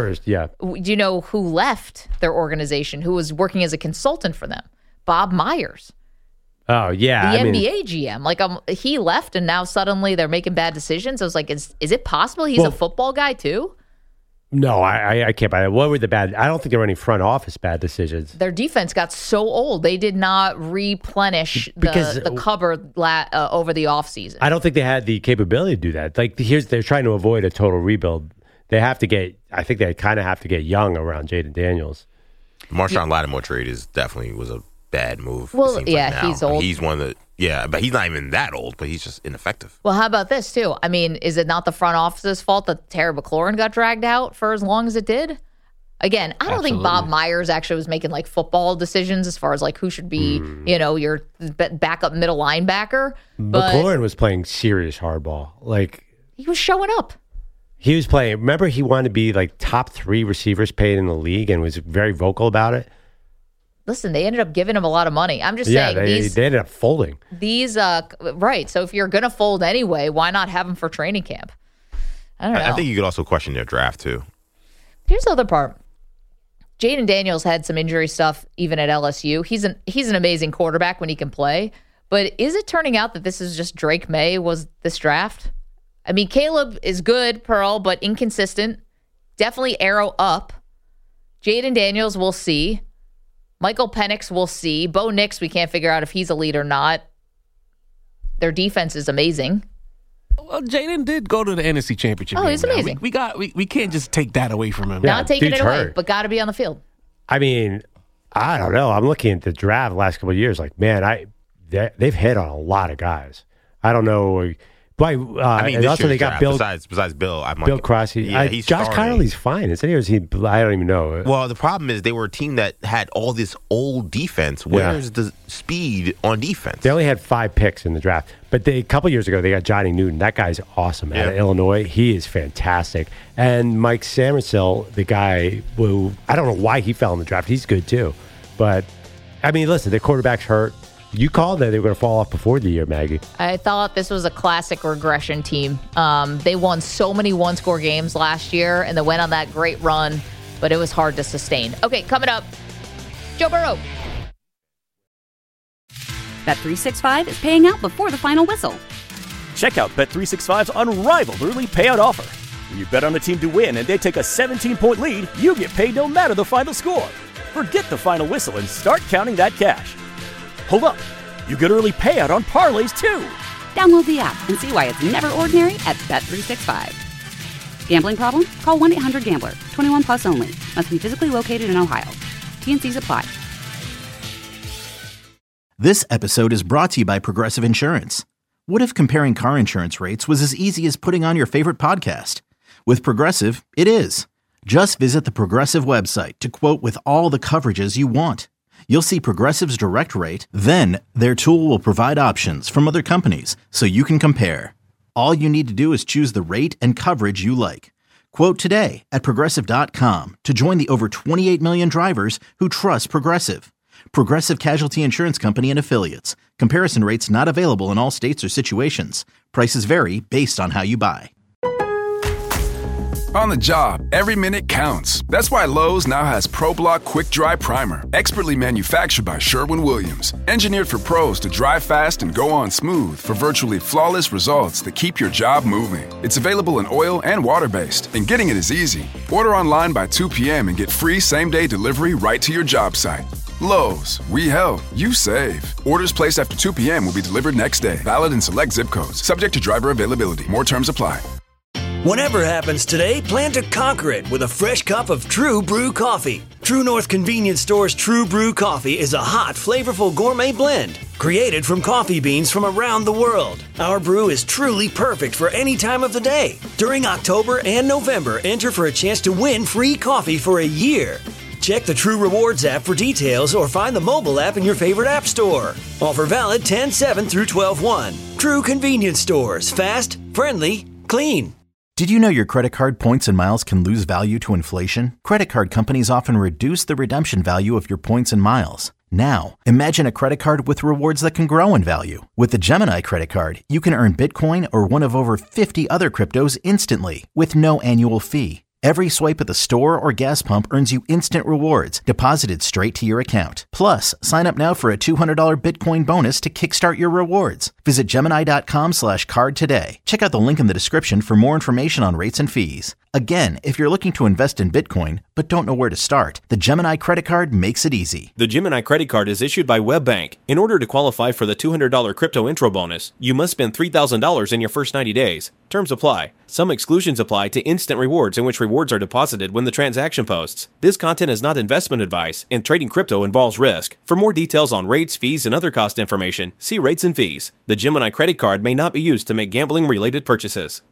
S6: who left their organization, who was working as a consultant for them? Bob Myers.
S7: Oh, yeah.
S6: The NBA GM. Like, he left, and now suddenly they're making bad decisions. I was like, is it possible he's a football guy too?
S7: No, I can't buy that. What were the bad? I don't think there were any front office bad decisions.
S6: Their defense got so old. They did not replenish the cupboard over the offseason.
S7: I don't think they had the capability to do that. Like, they're trying to avoid a total rebuild. They have to get, I think they kind of have to get young around Jaden Daniels.
S8: Marshawn Lattimore trade was a bad move.
S6: Well, yeah, he's old.
S8: He's one that, but he's not even that old, but he's just ineffective.
S6: Well, how about this, too? I mean, is it not the front office's fault that Terry McLaurin got dragged out for as long as it did? Again, I don't think Bob Myers actually was making, like, football decisions as far as, like, who should be, your backup middle linebacker. But
S7: McLaurin was playing serious hardball. Like,
S6: he was showing up.
S7: He was playing. Remember, he wanted to be, like, top 3 receivers paid in the league and was very vocal about it?
S6: Listen, they ended up giving him a lot of money. I'm just saying.
S7: They ended up folding.
S6: Right. So if you're going to fold anyway, why not have him for training camp? I don't know.
S8: I think you could also question their draft, too.
S6: Here's the other part. Jaden Daniels had some injury stuff even at LSU. He's an amazing quarterback when he can play. But is it turning out that this is just Drake May was this draft? I mean, Caleb is good, Pearl, but inconsistent. Definitely arrow up. Jaden Daniels, we'll see. Michael Penix, we'll see. Bo Nix, we can't figure out if he's a lead or not. Their defense is amazing.
S14: Well, Jaden did go to the NFC Championship.
S6: Oh, he's amazing.
S14: We can't just take that away from him.
S6: Not taking it away, but got to be on the field.
S7: I mean, I don't know. I'm looking at the draft the last couple of years. Like, man, they've hit on a lot of guys. I don't know. But and also they got Bill.
S8: Besides Bill,
S7: Bill Crossy.
S8: He's
S7: Josh Connolly's fine, isn't he? Or is he? I don't even know.
S8: Well, the problem is they were a team that had all this old defense. Where's the speed on defense?
S7: They only had 5 picks in the draft, but a couple years ago they got Johnny Newton. That guy's awesome out of Illinois. He is fantastic. And Mike Samuelsson, the guy who I don't know why he fell in the draft. He's good too, but I mean, listen, their quarterback's hurt. You called that they were going to fall off before the year, Maggie.
S6: I thought this was a classic regression team. They won so many one-score games last year, and they went on that great run, but it was hard to sustain. Okay, coming up, Joe Burrow.
S1: Bet365 is paying out before the final whistle.
S2: Check out Bet365's unrivaled early payout offer. When you bet on a team to win and they take a 17-point lead, you get paid no matter the final score. Forget the final whistle and start counting that cash. Hold up. You get early payout on parlays, too.
S1: Download the app and see why it's never ordinary at Bet365. Gambling problem? Call 1-800-GAMBLER. 21 plus only. Must be physically located in Ohio. T&Cs apply.
S3: This episode is brought to you by Progressive Insurance. What if comparing car insurance rates was as easy as putting on your favorite podcast? With Progressive, it is. Just visit the Progressive website to quote with all the coverages you want. You'll see Progressive's direct rate, then their tool will provide options from other companies so you can compare. All you need to do is choose the rate and coverage you like. Quote today at Progressive.com to join the over 28 million drivers who trust Progressive. Progressive Casualty Insurance Company and Affiliates. Comparison rates not available in all states or situations. Prices vary based on how you buy.
S4: On the job, every minute counts. That's why Lowe's now has ProBlock Quick Dry Primer, expertly manufactured by Sherwin-Williams. Engineered for pros to dry fast and go on smooth for virtually flawless results that keep your job moving. It's available in oil and water-based, and getting it is easy. Order online by 2 p.m. and get free same-day delivery right to your job site. Lowe's, we help, you save. Orders placed after 2 p.m. will be delivered next day. Valid in select zip codes. Subject to driver availability. More terms apply.
S19: Whatever happens today, plan to conquer it with a fresh cup of True Brew coffee. True North Convenience Store's True Brew coffee is a hot, flavorful gourmet blend created from coffee beans from around the world. Our brew is truly perfect for any time of the day. During October and November, enter for a chance to win free coffee for a year. Check the True Rewards app for details or find the mobile app in your favorite app store. Offer valid 10/7 through 12/1. True Convenience Stores. Fast, friendly, clean.
S3: Did you know your credit card points and miles can lose value to inflation? Credit card companies often reduce the redemption value of your points and miles. Now, imagine a credit card with rewards that can grow in value. With the Gemini credit card, you can earn Bitcoin or one of over 50 other cryptos instantly with no annual fee. Every swipe at the store or gas pump earns you instant rewards deposited straight to your account. Plus, sign up now for a $200 Bitcoin bonus to kickstart your rewards. Visit Gemini.com/card today. Check out the link in the description for more information on rates and fees. Again, if you're looking to invest in Bitcoin but don't know where to start, the Gemini credit card makes it easy.
S20: The Gemini credit card is issued by WebBank. In order to qualify for the $200 crypto intro bonus, you must spend $3,000 in your first 90 days. Terms apply. Some exclusions apply to instant rewards, in which rewards are deposited when the transaction posts. This content is not investment advice, and trading crypto involves risk. For more details on rates, fees, and other cost information, see rates and fees. The Gemini credit card may not be used to make gambling-related purchases.